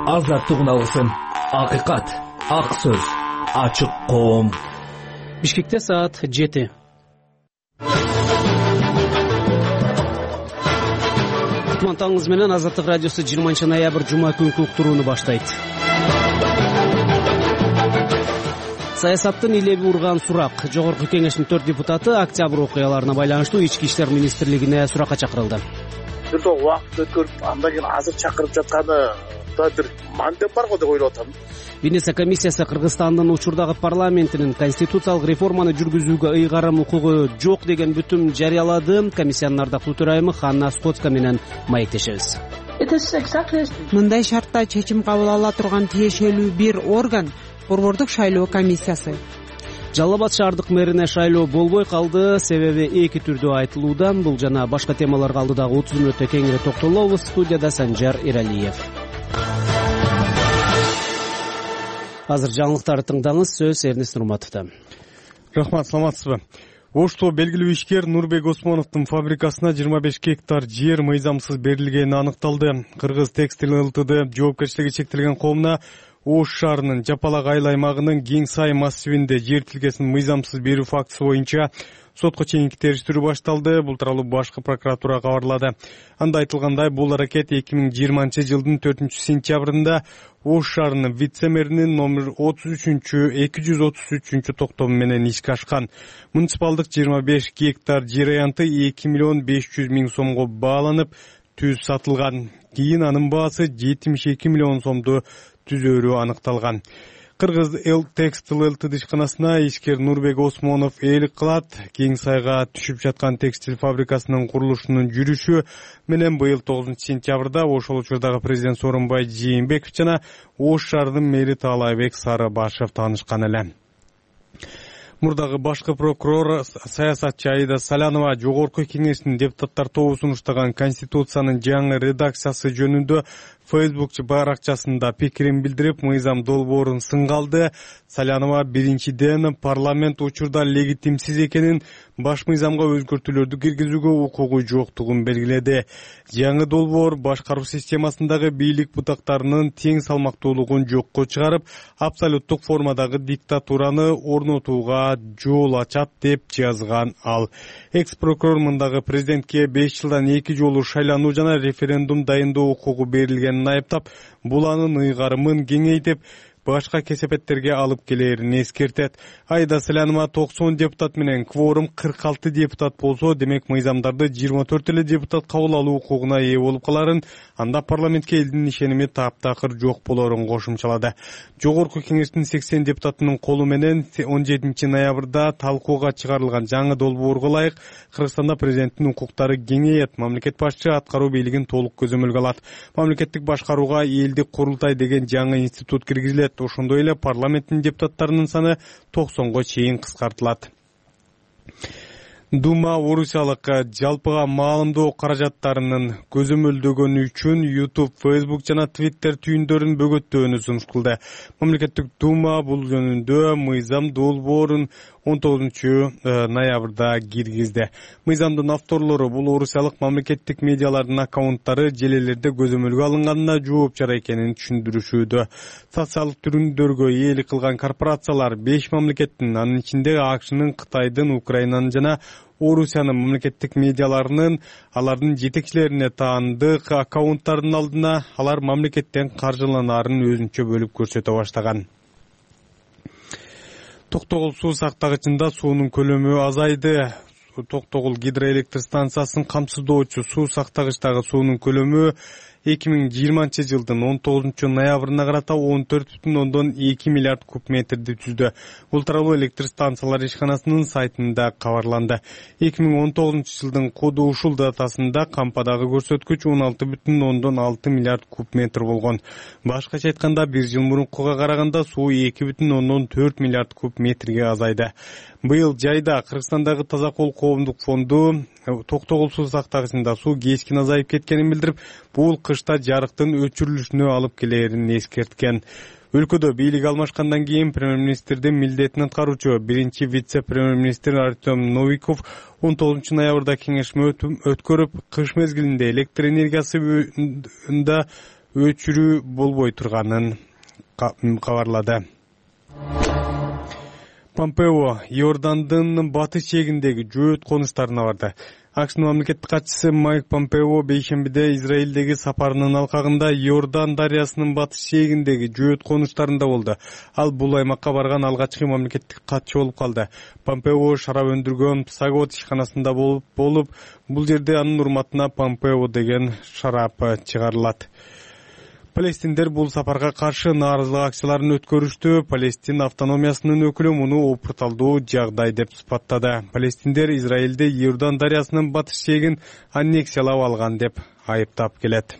азаттык үналысын, акыйкат, ак сөз, ачык коом. Бишкекте саат 7. Кутмантаңыз менен Азаттык радиосу 20-ноябрь жума күнкү уктурууну баштайт. Саясаттын илеби урган сурак. Жогорку кеңештин 4 депутаты октябрь окуяларына байланыштуу Ички иштер министрлигине суракка чакырылды. Бир топ убакыт өткөрүп, андан кийин азыр чакырып жатканы бир мандат бар го деп ойлоп атам. Венеция комиссиясы Кыргызстандын учурдагы парламентинин конституциялык реформаны жүргүзүүгө ыйгарым укугу жок деген бүтүм жарыялады. Комиссиянын ардактуу төрайымы Ханна Скотска менен маектешебиз. Мындай шартта чечим кабыл ала турган тиешелүү бир орган борбордук шайлоо комиссиясы. Жалал Абад шаардык мэрине шайлоо болбой калды. Себеби эки түрдүү айтылууда. Бул жана башка темаларга алдыдагы 30 мүнөттө кеңири токтолобуз. Студияда Санжар Иралиев. Азыр жаңылыктарды тыңдаңыз. Сөз Эрнест Нурматовдо. Рахмат, саламатсызбы? Ошто белгилүү ишкер Нурбек Осмоновдун фабрикасына 25 гектар жер мыйзамсыз берилгени аныкталды. Кыргыз текстиль ЛТД жоопкерчилиги чектелген коомуна Ош шаарынын Жапалак айыл аймагынын Кең Сай массивинде жер тилкесин мыйзамсыз берүү фактысы боюнча сотко чейинки териштирүү башталды. Бул тууралуу башкы прокуратура кабарлады. Анда айтылгандай, бул аракет 2020-жылдын 4-сентябрында Ош шаарынын вице-мэринин номер 233 токтому менен ишке ашкан. Муниципалдык 25 гектар жер аянты 2 миллион 500 миң сомго бааланып, түз сатылган. Кийин анын баасы 72 миллион сомду түзөөрү аныкталган. Кыргыз текстиль ЛТД ишканасына ишкер Нурбек Осмонов ээлик кылат. Кең Сайга түшүп жаткан текстиль фабрикасынын курулушунун жүрүшү менен быйыл 9-сентябрда ошол учурдагы президент Сооронбай Жээнбеков жана Ош шаарынын мэри Таалайбек Сарыбашев таанышкан эле. Мурдагы башкы прокурор саясатчы Аида Салянова жогорку кеңештин депутаттар тобу сунуштаган Конституциянын жаңы редакциясы жөнүндө Facebook баракчасында пикирин билдирип, мыйзам долбоорун сынга алды. Салянова биринчиден парламент учурда легитимсиз экенин, баш мыйзамга өзгөртүүлөрдү киргизүүгө укугу жоктугун белгиледи. Жаңы долбоор башкаруу системасындагы бийлик бутактарынын тең салмактуулугун жокко чыгарып, абсолюттук формадагы диктатураны орнотууга жол ачат деп жазган ал. Экс-прокурор мындагы президентке 5 жылдан 2 жолу шайлануу жана референдум дайындоо укугу берилгенин айыптап, бул анын ыйгарымын кеңейтип, башка кесепеттерге алып келерин эскертет. Аида Салянова 90 депутат менен кворум 46 депутат болсо, демек мыйзамдарды 24 эле депутат кабыл алуу укугуна ээ болуп каларын, анда парламентке элдин ишеними таптакыр жок болорун кошумчалады. Жогорку кеңештин 80 депутатынын колу менен 17 ноябрда талкууга чыгарылган жаңы долбоорго ылайык Кыргызстанда президенттин укуктары кеңейет. Мамлекет башчы аткаруу бийлигин толук көзөмөлгө алат. Мамлекеттик башкарууга элдик курултай деген жаңы институт киргизилет. Ошондой эле парламенттин депутаттарынын саны 90го чейин кыскартылат. Дума орусиялык жалпыга маалымдоо каражаттарынын көзөмөлдөгөнү үчүн YouTube, Facebook жана Twitter түйүндөрүн бөгөттөөнү сунуш кылды. Мамлекеттик дума бул жөнүндө мыйзам долбоорун 19 ноябрда киргизди. Мыйзамдын авторлору бул орусиялык мамлекеттик медиалардын аккаунттары желелерде көзөмөлгө алынганына жоопчар экенин түшүндүрүшүүдө. Социалдык түрүндөргө ээлик кылган корпорациялар 5 мамлекеттин, анын ичинде АКШнын, Кытайдын, Украинанын жана Орусиянын мамлекеттик медиаларынын алардын жетекчилерине таандык аккаунттардын алдына алар мамлекеттен каржыланаарын өзүнчө бөлүп көрсөтө баштаган. Токтогул суу сактагычында суунун көлөмү азайды. Токтогул гидроэлектр станциясын камсыздоочу суу сактагычтагы суунун көлөмү 2020 жылдын 19 ноябрына карата 14,2 миллиард куб метрди түздү. Бул тууралуу электр станциялар ишканасынын сайтында кабарланды. 2019 жылдын коду ушул датасында кампадагы көрсөткүч 16,6 миллиард куб метр болгон. Башкача айтканда, бир жыл мурункуга караганда суу 2,4 миллиард куб метрге азайды. Быйыл жайда Кыргызстандагы Таза кол коомдук фонду Токтогул суу сактагычында суу кескин азайып кеткенин билдирип, бул кышта жарыктын өчүрүлүшүнө алып келерин эскерткен. Өлкөдө бийлик алмашкандан кийин премьер-министрдин милдетин аткаруучу биринчи вице-премьер-министр Артем Новиков 19 ноябрда кеңешме өткөрүп, кыш мезгилинде электр энергиясында өчүрүү болбой турганын кабарлады. Помпео Иордандын батыш жээгиндеги жөөт конуштарына барды. АКШнын мамлекеттик катчысы Майк Помпео бейшембиде Израилдеги сапарынын алкагында Иордан дарыясынын батыш жээгиндеги жөөт конуштарында болду. Ал бул аймакка барган алгачкы мамлекеттик катчы болуп калды. Помпео шарап өндүргөн Псагот ишканасында болуп, бул жерде анын урматына Помпео деген шарап чыгарылат. Палестиндер бул сапарга каршы нааразылык акцияларын өткөрүштү. Палестин автономиясынын өкүлү муну опурталдуу жагдай деп сыпаттады. Палестиндер Израилди Иордан дарыясынын батыш жээгин аннексиялап алган деп айыптап келет.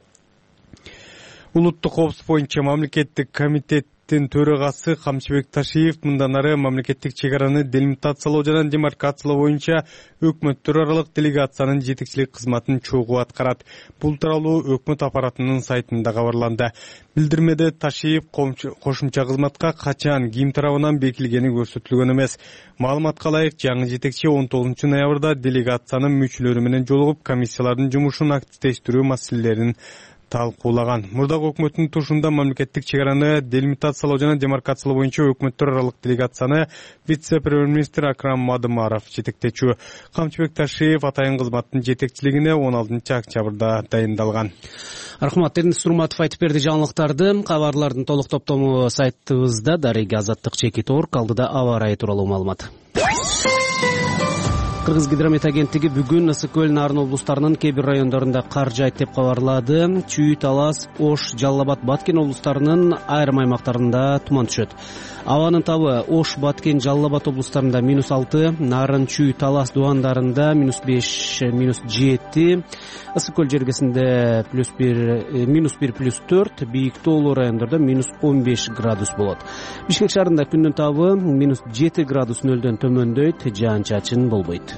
Улуттук коопсуздук боюнча мамлекеттик комитеттин төрагасы Камчыбек Ташиев мындан ары мамлекеттик чек араны делимитациялоо жана демаркациялоо боюнча өкмөттөр аралык делегациянын жетекчилик кызматын чогуу аткарат. Бул тууралуу өкмөт аппаратынын сайтында кабарланды. Билдирмеде Ташиев кошумча кызматка качан ким тарабынан бекилгени көрсөтүлгөн эмес. Маалыматка ылайык, жаңы жетекчи 19 ноябрда делегациянын мүчөлөрү менен жолугуп комиссиялардын жумушун активдештирүү маселелерин талкуулаган. Мурдагы өкмөттүн турушунда мамлекеттик чек араны делимитациялоо жана демаркациялоо боюнча өкмөттөр аралык делегацияны вице-премьер-министр Акрам Мадымаров жетектечү. Камчыбек Ташиев атайын кызматтын жетекчилигине 16 октябрда дайындалган. Рахмат, Эрнест Урматов айтып берди жаңылыктарды. Кабарлардын толук топтому сайтыбызда дареги azаттык.org алдыда аба ырайы тууралуу маалымат. Кыргыз гидромет агенттиги бүгүн Ысык көл Нарын облустарынын кээ бир райондорунда кар жаайт деп кабарлады. Чүй, Талас, Ош, Жалал Абад, Баткен облустарынын айрым аймактарында туман түшөт. Абанын табы Ош, Баткен, Жалал Абад облустарында -6, Нарын, Чүй, Талас дубандарында -5, -7, Ысык көл жергесинде -1, -4, бийик тоолуу райондордо -15 градус болот. Бишкек шаарында күндүн табы -7 градус нөлдөн төмөндөйт, жаан-чачын болбойт.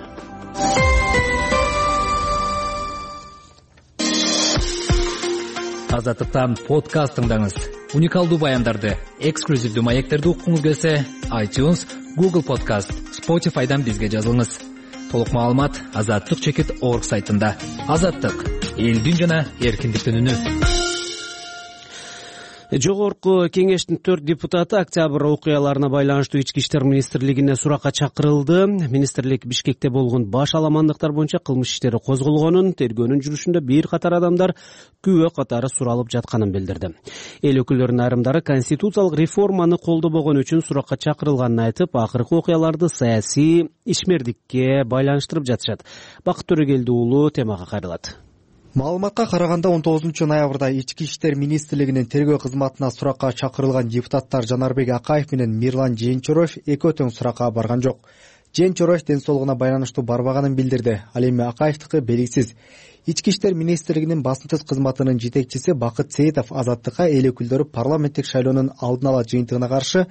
Азаттыктан подкаст тыңдаңыз. Уникалдуу баяндарды, эксклюзивдүү маектерди уккуңуз келсе, iTunes, Google Podcast, Spotify'дан бизге жазылыңыз. Толук маалымат azаттык.org сайтында. Азаттык — элдин жана эркиндиктин үнү. Жогорку кеңештин 4 депутаты октябрь окуяларына байланыштуу Ички иштер министрлигине суракка чакырылды. Министрлик Бишкекте болгон баш аламандыктар боюнча кылмыш иштери козголгонун, тергөөнүн жүрүшүндө бир катар адамдар күбө катары суралып жатканын билдирди. Эл өкүлдөрүнүн айрымдары конституциялык реформаны колдобогон үчүн суракка чакырылганын айтып, акыркы окуяларды саясий ишмердикке байланыштырып жатышат. Бакыт Төрөгелди уулу темага кайрылат. Маалыматка караганда 19 ноябрда Ички иштер министрлигинин тергөө кызматына суракка чакырылган депутаттар Жанарбек Акаев менен Мирлан Жээнчороев экөө тең суракка барган жок. Жээнчороев ден соолугуна байланыштуу барбаганын билдирди. Ал эми Акаевдики белгисиз. Ички иштер министрлигинин басымсыз кызматынын жетекчиси Бакыт Сеитов Азаттыкка эл өкүлдөрү парламенттик шайлоонун алдын ала жыйынтыгына каршы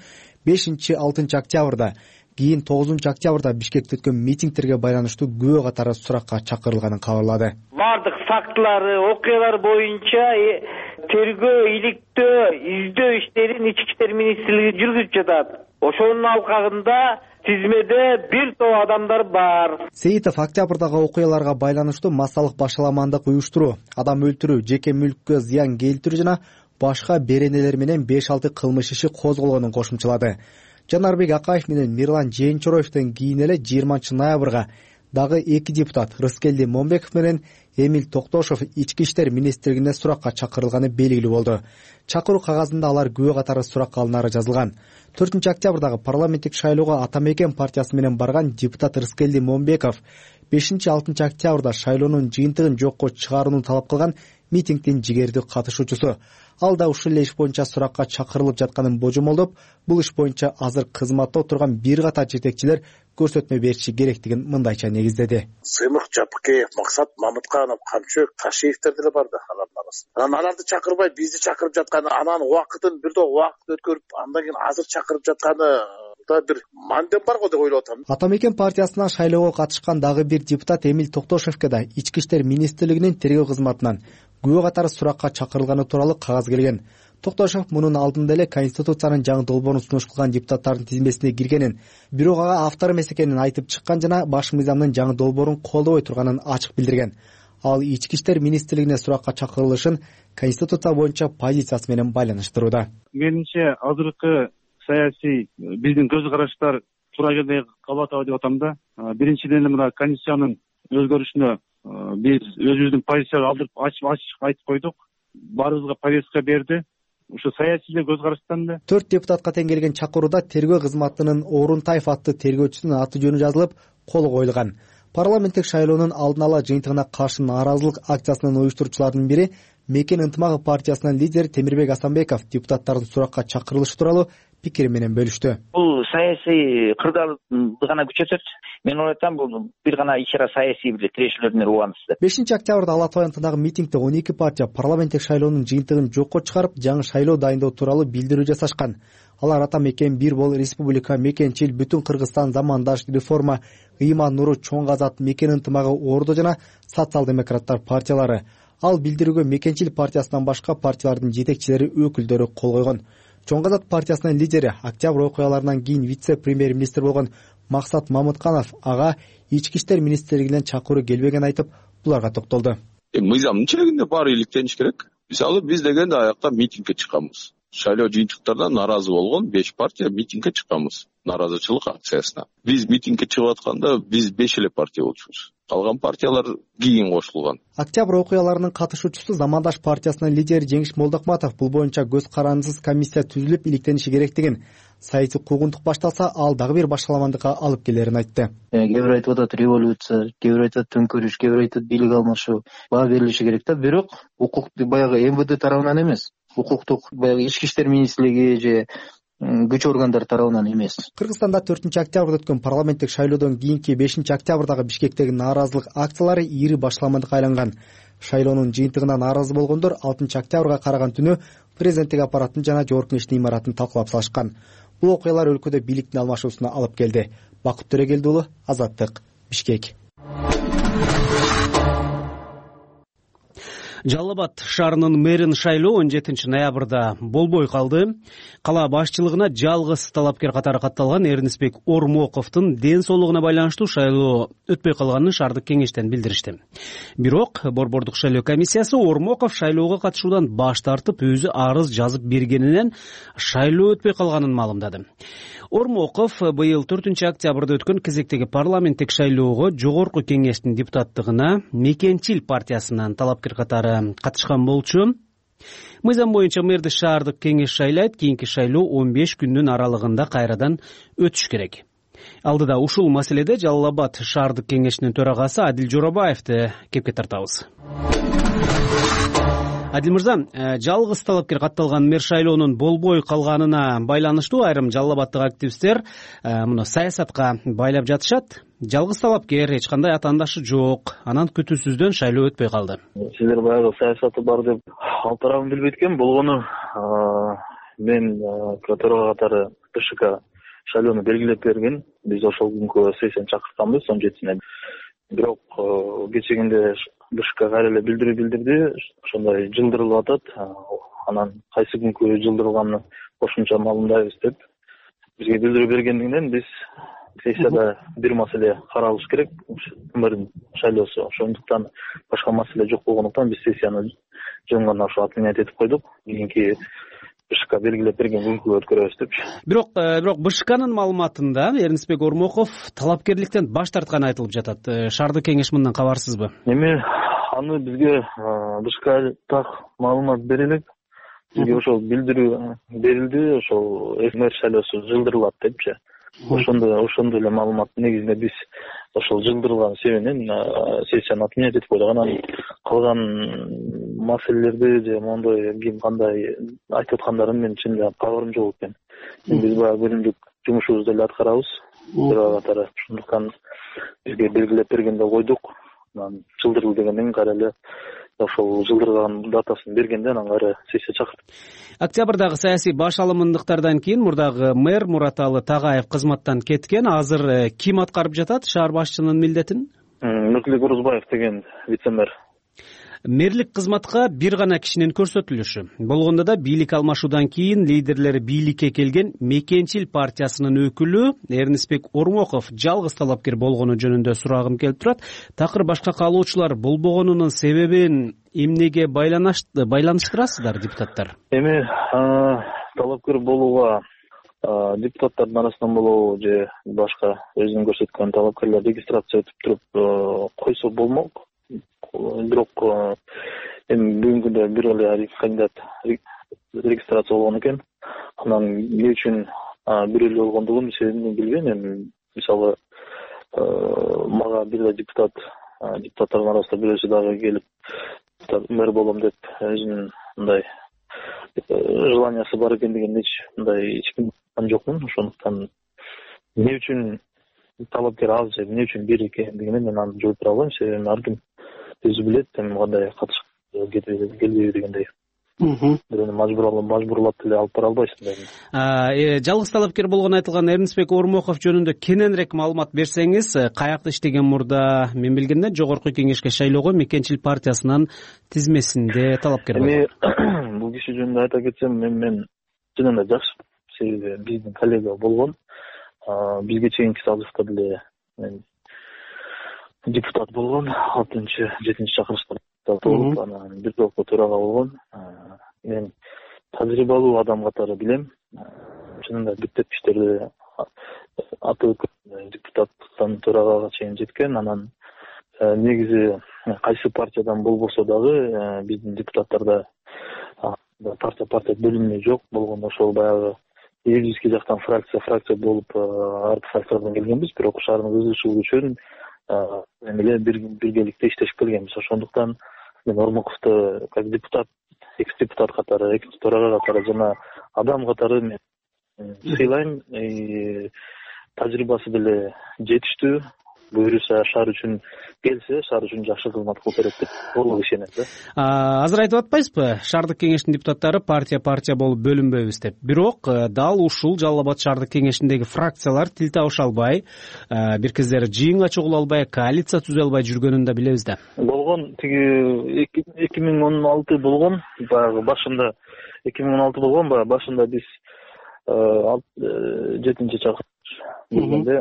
5-6 октябрда кийин 9 октябрда Бишкекте өткөн митингтерге байланыштуу күбө катары суракка чакырылганын кабарлады. Бардык фактылары, окуялар боюнча тергөө, иликтөө, издөө иштерин Ички иштер министрлиги жүргүзүп жатат. Ошонун алкагында тизмеде бир топ адамдар бар. Сеитов октябрдагы окуяларга байланыштуу массалык башаламандык уюштуруу, адам өлтүрүү, жеке мүлккө зыян келтирүү жана башка беренелер менен 5-6 кылмыш иши козголгонун кошумчалады. Жанарбек Акаев менен Мирлан Жээнчороевден кийин эле 20 ноябрга дагы 2 депутат Рыскелди Момбеков менен Эмил Токтошов Ички иштер министрлигине суракка чакырылганы белгилүү болду. Чакыруу кагазында алар күбө катары суракка алынары жазылган. 4 октябрдагы парламенттик шайлоого Ата Мекен партиясы менен барган депутат Рыскелди Момбеков 5-6 октябрда шайлоонун жыйынтыгын жокко чыгарууну талап кылган митингдин жигердүү катышуучусу. Ал да ушул иш боюнча суракка чакырылып жатканын божомолдоп, бул иш боюнча азыр кызматта отурган бир катар жетекчилер көрсөтмө бериши керектигин мындайча негиздеди. Сыймык Жапыкеев, Максат Мамытканов, Камчыбек Ташиевтер деле барды алардын арасында. Аларды чакырбай бизди чакырып жатканы, анан убакытын бир топ убакыт өткөрүп, андан кийин азыр чакырып жатканы да бир мандем бар го деп ойлоп атам. Ата Мекен партиясынан шайлоого катышкан дагы бир депутат Эмил Токтошевке да Ички иштер министрлигинин тергөө кызматынан күбө катары суракка чакырылганы тууралуу кагаз келген. Токтошев мунун алдында эле Конституциянын жаңы долбоорун сунуш кылган депутаттардын тизмесине киргенин, бирок ага автор эмес экенин айтып чыккан жана баш мыйзамдын жаңы долбоорун колдобой турганын ачык билдирген. ал ички иштер министрлигине суракка чакырылышын конституция боюнча позициясы менен байланыштырууда. Менимче азыркы саясий биздин көз караштар туура жерде калып атабы деп атам да. Биринчиден мына конституциянын өзгөрүшүнө биз өзүбүздүн позициябызды алдырып ачык айтып койдук. Баарыбызга повестка берди. Ушу саясий көз караштан да 4 депутатка тең келген чакырууда тергөө кызматынын Орунтаев аттуу тергөөчүсүнүн аты жөнү жазылып, кол коюлган. Парламенттик шайлоонун алдын ала жыйынтыгына каршы нааразылык акциясынын уюштуруучуларынын бири Мекен ынтымагы партиясынын лидери Темирбек Асанбеков депутаттардын суракка чакырылышы тууралуу пикири менен бөлүштү. Бул саясий кырдаалды гана күчөтөт. Мен ойлойм, бул бир гана ичара саясий бир тирешүүлөрдүн угамыз. 5-октябрда Ала Тоо антындагы митингде 12 партия парламенттик шайлоонун жыйынтыгын жокко чыгарып, жаңы шайлоо дайындоо тууралуу билдирүү жасашкан. Алар ата мекен бир бол республика, мекенчил, бүтүн Кыргызстан, замандаш, реформа, ыйман нуру, чоң азат, мекен ынтымагы, ордо жана социал-демократтар партиялары. Ал билдирүүгө мекенчил партиясынан башка партиялардын жетекчилери, өкүлдөрү кол койгон. Чоң азат партиясынын лидери, октябрь окуяларынан кийин вице-премьер-министр болгон Максат Мамытканов ага ички иштер министрлигинен чакыруу келбегенин айтып, буларга токтолду. Мыйзамдын чегинде баары иликтениш керек. Мисалы биз дегенде аякта митингге чыкканбыз. Шайлоо жыйынтыктардан нааразы болгон 5 партия митингге чыкканбыз. Нааразычылык акциясына. Биз митингге чыгып атканда биз 5 эле партия болчубуз. Калган партиялар кийин кошулган. Октябрь окуяларынын катышуучусу Замандаш партиясынын лидери Жеңиш Молдокматов бул боюнча көз карандысыз комиссия түзүлүп иликтениши керектигин, саясий куугунтук башталса ал дагы бир башаламандыкка алып келерин айтты. Кээ бир айтып атат революция, кээ бир айтат төңкөрүш, кээ бир айтат бийлик алмашуу. Баа берилиши керек да. Бирок укукту баягы МВД тарабынан эмес, укуктук баягы ички иштер министрлиги же күч органдар тарабынан эмес. Кыргызстанда 4-октябрда өткөн парламенттик шайлоодон кийинки 5-октябрдагы Бишкектеги нааразылык акциялары ири башаламандыкка айланган. Шайлоонун жыйынтыгына нааразы болгондор 6-октябрга караган түнү президенттик аппараттын жана жогорку кеңештин имаратын талкалап салышкан. Бул окуялар өлкөдө бийликтин алмашуусуна алып келди. Бакыт Төрөгелди уулу, Азаттык, Бишкек. Жалал Абад шаарынын мэрин шайлоо 17 ноябрда болбой калды. Кала башчылыгына жалгыз талапкер катары катталган Эрнисбек Ормоковдун ден соолугуна байланыштуу шайлоо өтпөй калганын шаардык кеңештен билдиришти. Бирок борбордук шайлоо комиссиясы Ормоков шайлоого катышуудан баш тартып, өзү арыз жазып бергенинен шайлоо өтпөй калганын маалымдады. Ормоков быйыл 4-октябрда өткөн кезектеги парламенттик шайлоого жогорку кеңештин депутаттыгына Мекенчил партиясынан талапкер катары катышкан болчу. Мыйзам боюнча мэрди шаардык кеңеш шайлайт, кийинки шайлоо 15 күндүн аралыгында кайрадан өтүш керек. Алдыда ушул маселеде Жалал Абад шаардык кеңешинин төрагасы Адил Жоробаевди кепке тартабыз. Адил мырза, жалгыз талапкер катталган мэр шайлоонун болбой калганына байланыштуу айрым Жалал Абаддык активисттер муну саясатка байлап жатышат. Жалгыз талапкер, эч кандай атаандашы жок, анан күтүүсүздөн шайлоо өтпөй калды. Силер баягы саясаты бар деп ал тарабын билбейт экен. Болгону мен төрага катары БШК шайлоону белгилеп берген. Биз ошол күнкү сессияны чакыртканбыз 17-сине. Бирок кечегинде БШК кайра эле билдирүү билдирди. Ошондой жылдырылып атат. Анан кайсы күнкү жылдырылганын кошумча маалымдайбыз деп бизге билдирүү бергендигинен биз сессияда бир маселе каралыш керек. Мэрдин шайлоосу. Ошондуктан башка маселе жок болгондуктан биз сессияны жөнгөн ошо отменять этип койдук. Кийинки БШК белгилеп берген күнкү өткөрөбүз депчи. Бирок БШКнын маалыматында Эрнисбек Ормоков талапкерликтен баш тартканы айтылып жатат. Шаардык кеңеш мындан кабарсызбы? Эми аны бизге БШК так маалымат бере элек. Бизге ошол билдирүү берилди, ошол мэр шайлоосу жылдырылат депчи. Ошондой эле маалыматтын негизинде биз ошол жылдырылган себебинен сессияны отменять этип койдук. Анан калган маселелерди же мондой ким кандай айтып аткандарын мен чынында кабарым жок экен. Биз баягы бөлүмдүк жумушубузду эле аткарабыз. Катары ошондуктан бизге белгилеп бергенде койдук. Анан жылдырылды дегенден кайра эле ошол жылдырган датасын бергенде анан кайра сессия чакырдык. Октябрдагы саясий баш алымындыктардан кийин мурдагы мэр Мураталы Тагаев кызматтан кеткен. Азыр ким аткарып жатат шаар башчынын милдетин? Нурлик Орозбаев деген вице-мэр. мэрлик кызматка бир гана кишинин көрсөтүлүшү болгондо да бийлик алмашуудан кийин лидерлери бийликке келген Мекенчил партиясынын өкүлү Эрнисбек Ормоков жалгыз талапкер болгону жөнүндө сурагым келип турат. Такыр башка каалоочулар болбогонунун себебин эмнеге байланыштырасыздар, депутаттар? Эми талапкер болууга депутаттардын арасынан болобу же башка өзүнүн көрсөткөн талапкерлер регистрация өтүп туруп койсо болмок. Бирок эми бүгүнкү күндө бир эле кандидат регистрация болгон экен. Анан эмне үчүн бир эле болгондугун себебин билбейм. Эми мисалы мага бир эле депутаттардын арасында бирөөсү дагы келип мэр болом деп өзүнүн мындай желаниясы бар экендигин эч ким жокмун. Ошондуктан эмне үчүн талапкер аз же эмне үчүн бир экендигине мен аны жооп бере албайм. Себеби ар ким өзү билет эми кандай катышып келбейби дегендей. Бирөөнү мажбурлап деле алып бара албайсың. Жалгыз талапкер болгону айтылган Эрнисбек Ормоков жөнүндө кененирээк маалымат берсеңиз, каякта иштеген мурда? Мен билгенде Жогорку Кеңешке шайлоого Мекенчил партиясынын тизмесинде талапкер болгон. Эми бул киши жөнүндө айта кетсем, мен чынында жакшы, себеби биздин коллега болгон. Бизге чейинки созывда деле депутат болгон, 6-7 чакырышта болуп, анан бир топко төрага болгон. Мен тажрыйбалуу адам катары билем. Чынында биттепкичтерди атып депутаттан төрагага чейин жеткен. Анан негизи кайсы партиядан болбосо дагы биздин депутаттарда партия бөлүнмө жок болгондо ошол баягы юридический жактан фракция болуп ар фракциядан келгенбиз. Бирок шаардын өзүлүшү үчүн эле биргеликте иштешип келгенбиз. Ошондуктан мен Ормоковду как депутат, экс-депутат катары, экс-төрага катары жана адам катары мен сыйлайм. Тажрыйбасы деле жетиштүү. Буюрса шаар үчүн келсе, шаар үчүн жакшы кызмат кылып берет деп толук ишенем да. Азыр айтып атпайсызбы, шаардык кеңештин депутаттары партия болуп бөлүнбөйбүз деп. Бирок дал ушул Жалал Абад шаардык кеңешиндеги фракциялар тил табыша албай, бир кездери жыйынга чогула албай, коалиция түзө албай жүргөнүн да билебиз да. Болгон тиги 2016 болгон, баягы башында 2016 болгон, баягы башында биз 7-чи чакырыш болгондо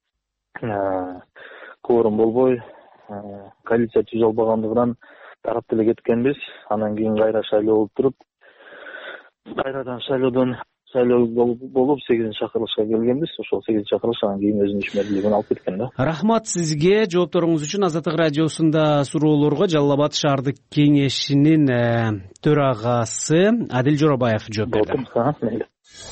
кворум болбой, коалиция түзө албагандыгынан тарап деле кеткенбиз. Анан кийин кайра шайлоо болуп туруп, кайрадан шайлоо болуп 8-чи чакырылышка келгенбиз. Ошол 8-чи чакырылыш анан кийин өзүнүн ишмердүүлүгүн алып кеткен да. Рахмат сизге жоопторуңуз үчүн. Азаттык радиосунда суроолорго Жалал Абад шаардык кеңешинин төрагасы Адил Жоробаев жооп берди.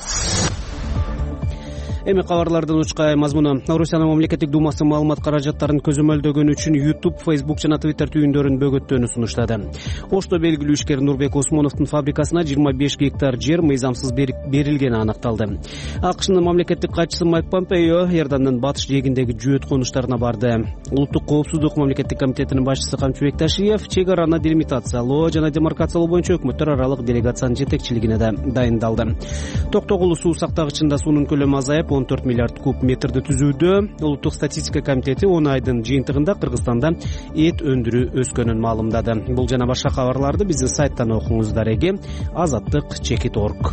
Эми кабарлардын учкай мазмуну. Орусиянын мамлекеттик думасы маалымат каражаттарын көзөмөлдөгөн үчүн YouTube, Facebook жана Twitter түйүндөрүн бөгөттөөнү сунуштады. Ошто белгилүү ишкер Нурбек Осмоновдун фабрикасына 25 гектар жер мыйзамсыз берилгени аныкталды. АКШнын мамлекеттик катчысы Майк Помпео Эрдандын батыш жээгиндеги жөөт конуштарына барды. Улуттук коопсуздук мамлекеттик комитетинин башчысы Камчыбек Ташиев чек араны делимитациялоо жана демаркациялоо боюнча өкмөттөр аралык делегациянын жетекчилигине да дайындалды. Токтогулу суу сактагычында суунун көлөмү азайып 14 миллиард куб метрди түзүүдө. Улуттук статистика комитети 10 айдын жыйынтыгында Кыргызстанда эт өндүрүү өскөнүн маалымдады. Бул жана башка кабарларды биздин сайттан окуңуздар эге. Azatlyk.org.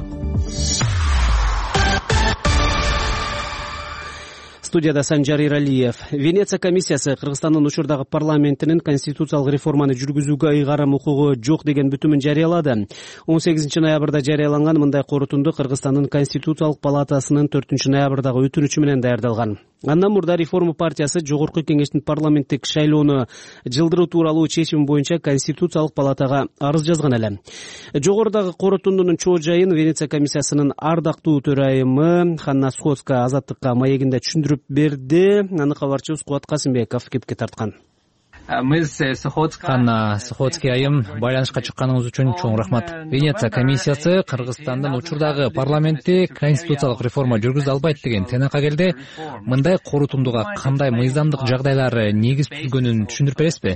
Студияда Санжар Иралиев. Венеция комиссиясы Кыргызстандын учурдагы парламентинин конституциялык реформаны жүргүзүүгө ыйгарым укугу жок деген бүтүмүн жарыялады. 18 ноябрда жарыяланган мындай корутунду Кыргызстандын конституциялык палатасынын 4 ноябрдагы өтүнүчү менен даярдалган. Андан мурда реформа партиясы Жогорку Кеңештин парламенттик шайлоону жылдыруу тууралуу чечим боюнча конституциялык палатага арыз жазган эле. Жогорудагы корутундунун чоо жайын Венеция комиссиясынын ардактуу төрайымы Ханна Сходска Азаттыкка маегинде түшүндүрүп берди. Аны кабарчыбыз Кубат Касымбеков кепке тарткан. Ханна Сходски айым, байланышка чыкканыңыз үчүн чоң рахмат. Венеция комиссиясы Кыргызстандын учурдагы парламентти конституциялык реформа жүргүзө албайт деген тыйнакка келди. Мындай корутундуга кандай мыйзамдык жагдайлар негиз түзгөнүн түшүндүрүп бересизби?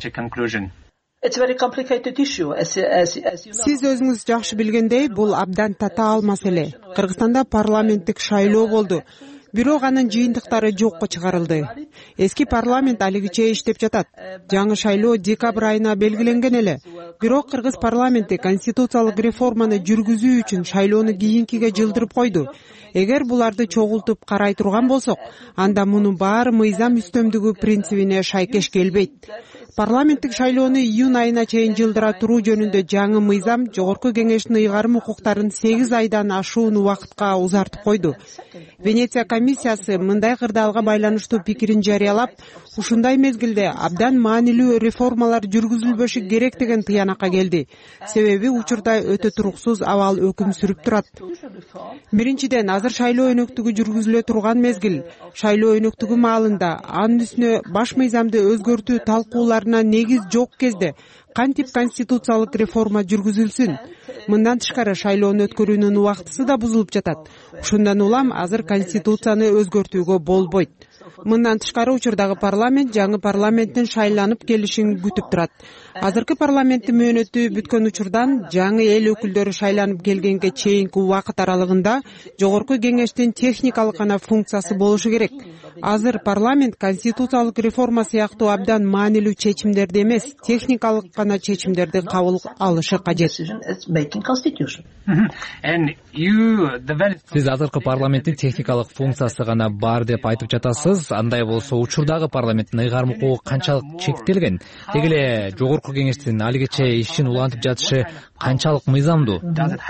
Сиз өзүңүз жакшы билгендей, бул абдан татаал маселе. Кыргызстанда парламенттик шайлоо болду. бирок анын жыйынтыктары жокко чыгарылды. Эски парламент алигиче иштеп жатат. Жаңы шайлоо декабрь айына белгиленген эле. Бирок кыргыз парламенти конституциялык реформаны жүргүзүү үчүн шайлоону кийинкиге жылдырып койду. Эгер буларды чогултуп карай турган болсок, анда мунун баары мыйзам үстөмдүгү принцибине шайкеш келбейт. Парламенттик шайлоону июнь айына чейин жылдыра туруу жөнүндө жаңы мыйзам жогорку кеңештин ыйгарым укуктарын 8 айдан ашуун убакытка узартып койду. Венеция комиссиясы мындай кырдаалга байланыштуу пикирин жарыялап, ушундай мезгилде абдан маанилүү реформалар жүргүзүлбөшү керек деген тыянакка келди. Себеби учурда өтө туруксуз абал өкүм сүрүп турат. Биринчиден, азыр шайлоо өнөктүгү жүргүзүлө турган мезгил. Шайлоо өнөктүгү маалында анын үстүнө баш мыйзамды өзгөртүү талкууларына негиз жок кезде кантип конституциялык реформа жүргүзүлсүн? Мындан тышкары шайлоону өткөрүүнүн убактысы да бузулуп жатат. Ушундан улам азыр конституцияны өзгөртүүгө болбойт. Мындан тышкары учурдагы парламент жаңы парламенттин шайланып келишин күтүп турат. Азыркы парламенттин мөөнөтү бүткөн учурдан жаңы эл өкүлдөрү шайланып келгенге чейинки убакыт аралыгында жогорку кеңештин техникалык гана функциясы болушу керек. Азыр парламент конституциялык реформа сыяктуу абдан маанилүү чечимдерди эмес, техникалык гана чечимдерди кабыл алышы кажет. Сиз азыркы парламенттин техникалык функциясы гана бар деп айтып жатасыз. Андай болсо учурдагы парламенттин ыйгарым укугу канчалык чектелген? Деги эле жогорку кеңештин алигече ишин улантып жатышы канчалык мыйзамдуу?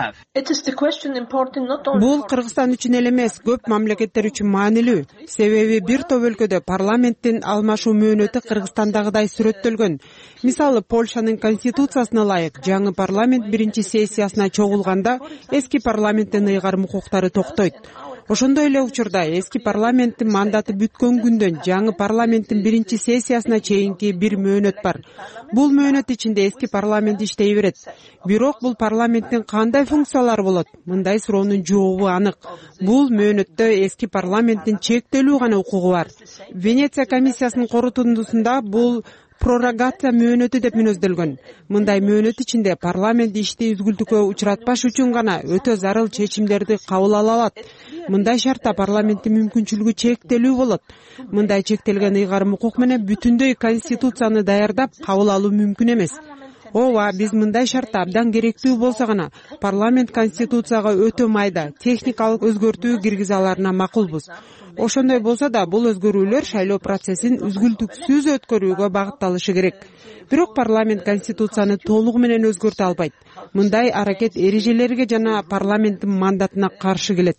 Бул Кыргызстан үчүн эле эмес, көп мамлекеттер үчүн маанилүү. Себеби бир топ өлкөдө парламенттин алмашуу мөөнөтү Кыргызстандагыдай сүрөттөлгөн. Мисалы, Польшанын конституциясына ылайык жаңы парламент биринчи сессиясына чогулганда эски парламенттин ыйгарым укуктары токтойт. Ошондой эле учурда эски парламенттин мандаты бүткөн күндөн жаңы парламенттин биринчи сессиясына чейинки бир мөөнөт бар. Бул мөөнөт ичинде эски парламент иштей берет. Бирок бул парламенттин кандай функциялары болот? Мындай суроонун жообу анык. Бул мөөнөттө эски парламенттин чектелүү гана укугу бар. Венеция комиссиясынын корутундусунда бул пророгация мөөнөтү деп мүнөздөлгөн. Мындай мөөнөт ичинде парламент ишти үзгүлтүккө учуратпаш үчүн гана өтө зарыл чечимдерди кабыл ала алат. Мындай шартта парламенттин мүмкүнчүлүгү чектелүү болот. Мындай чектелген ыйгарым укук менен бүтүндөй конституцияны даярдап кабыл алуу мүмкүн эмес. Ооба, биз мындай шартта абдан керектүү болсо гана парламент конституцияга өтө майда техникалык өзгөртүү киргизе аларына макулбуз. Ошондой болсо да бул өзгөрүүлөр шайлоо процессин үзгүлтүксүз өткөрүүгө багытталышы керек. Бирок парламент конституцияны толугу менен өзгөртө албайт. Мындай аракет эрежелерге жана парламенттин мандатына каршы келет.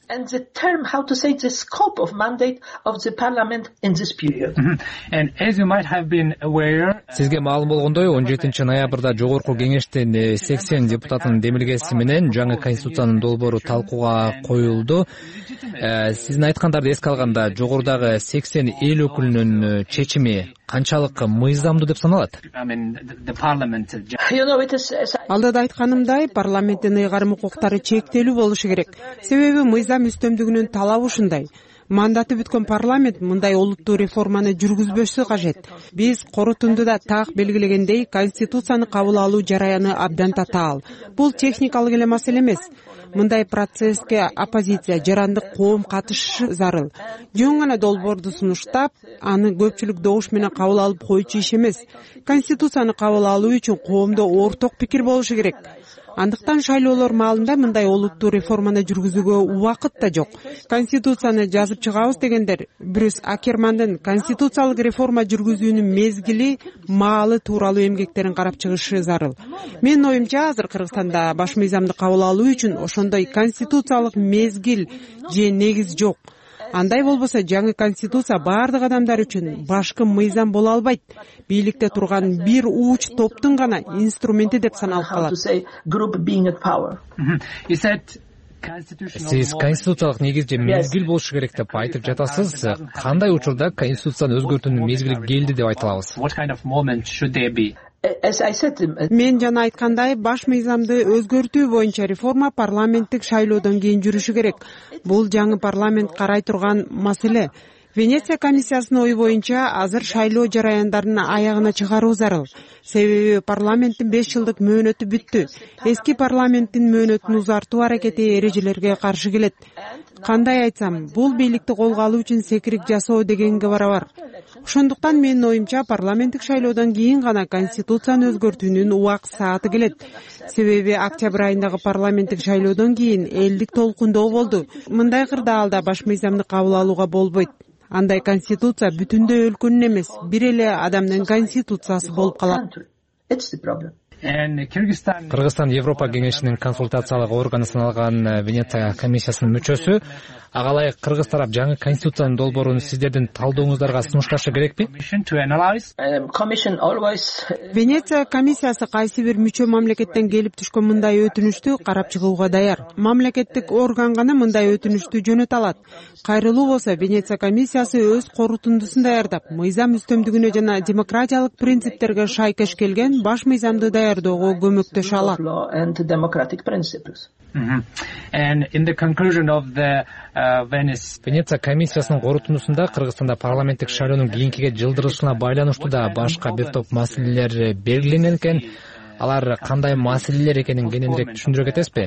Сизге маалым болгондой, 17 ноябрда жогорку кеңештин 80 депутатынын демилгеси менен жаңы конституциянын долбоору талкууга коюлду. Сиздин айткандарды эске алганда, жогорудагы 80 эл өкүлүнүн чечими канчалык мыйзамдуу деп саналат? Алдыда айтканымдай, парламенттин ыйгарым укуктары чектелүү болушу керек. Себеби мыйзам үстөмдүгүнүн талабы ушундай. Мандаты бүткөн парламент мындай олуттуу реформаны жүргүзбөшү кажет. Биз корутундуда так белгилегендей, конституцияны кабыл алуу жараяны абдан татаал. Бул техникалык эле маселе эмес. Мындай процесске оппозиция, жарандык коом катышышы зарыл. Жөн гана долбоорду сунуштап, аны көпчүлүк добуш менен кабыл алып койчу иш эмес. Конституцияны кабыл алуу үчүн коомдо орток пикир болушу керек. Андыктан шайлоолор маалында мындай олуттуу реформаны жүргүзүүгө убакыт да жок. Конституцияны жазып чыгабыз дегендер Брюс Акермандын конституциялык реформа жүргүзүүнүн мезгили, маалы тууралуу эмгектерин карап чыгышы зарыл. Менин оюмча, азыр Кыргызстанда баш мыйзамды кабыл алуу үчүн ошондой конституциялык мезгил же негиз жок. Андай болбосо жаңы конституция баардык адамдар үчүн башкы мыйзам боло албайт. Бийликте турган бир ууч топтун гана инструменти деп саналып калат. Сиз конституциялык негиз же мезгил болушу керек деп айтып жатасыз. Кандай учурда конституцияны өзгөртүүнүн мезгили келди деп айта алабыз? Мен жана айткандай, баш мыйзамды өзгөртүү боюнча реформа парламенттик шайлоодон кийин жүрүшү керек. Бул жаңы парламент карай турган маселе. Венеция комиссиясынын ою боюнча азыр шайлоо жараяндарын аягына чыгаруу зарыл. Себеби парламенттин 5 жылдык мөөнөтү бүттү. Эски парламенттин мөөнөтүн узартуу аракети эрежелерге каршы келет. Кандай айтсам, бул бийликти колго алуу үчүн секирик жасоо дегенге барабар. Ошондуктан менин оюмча парламенттик шайлоодон кийин гана конституцияны өзгөртүүнүн убак сааты келет. Себеби октябрь айындагы парламенттик шайлоодон кийин элдик толкундоо болду. Мындай кырдаалда баш мыйзамды кабыл алууга болбойт. Андай конституция бүтүндөй өлкөнүн эмес, бир эле адамдын конституциясы болуп калат. Кыргызстан Европа кеңешинин консультациялык органы саналган Венеция комиссиясынын мүчөсү. Ага ылайык кыргыз тарап жаңы конституциянын долбоорун сиздердин талдооңуздарга сунушташы керекпи? Венеция комиссиясы кайсы бир мүчө мамлекеттен келип түшкөн мындай өтүнүштү карап чыгууга даяр. Мамлекеттик орган гана мындай өтүнүштү жөнөтө алат. Кайрылуу болсо Венеция комиссиясы өз корутундусун даярдап, мыйзам үстөмдүгүнө жана демократиялык принциптерге шайкеш келген баш мыйзамды даярдоого көмөктөшө алат. Венеция комиссиясынын корутундусунда Кыргызстанда парламенттик шайлоонун кийинкиге жылдырылышына байланыштуу да башка бир топ маселелер белгиленген экен. Алар кандай маселелер экенин кененирээк түшүндүрө кетесизби?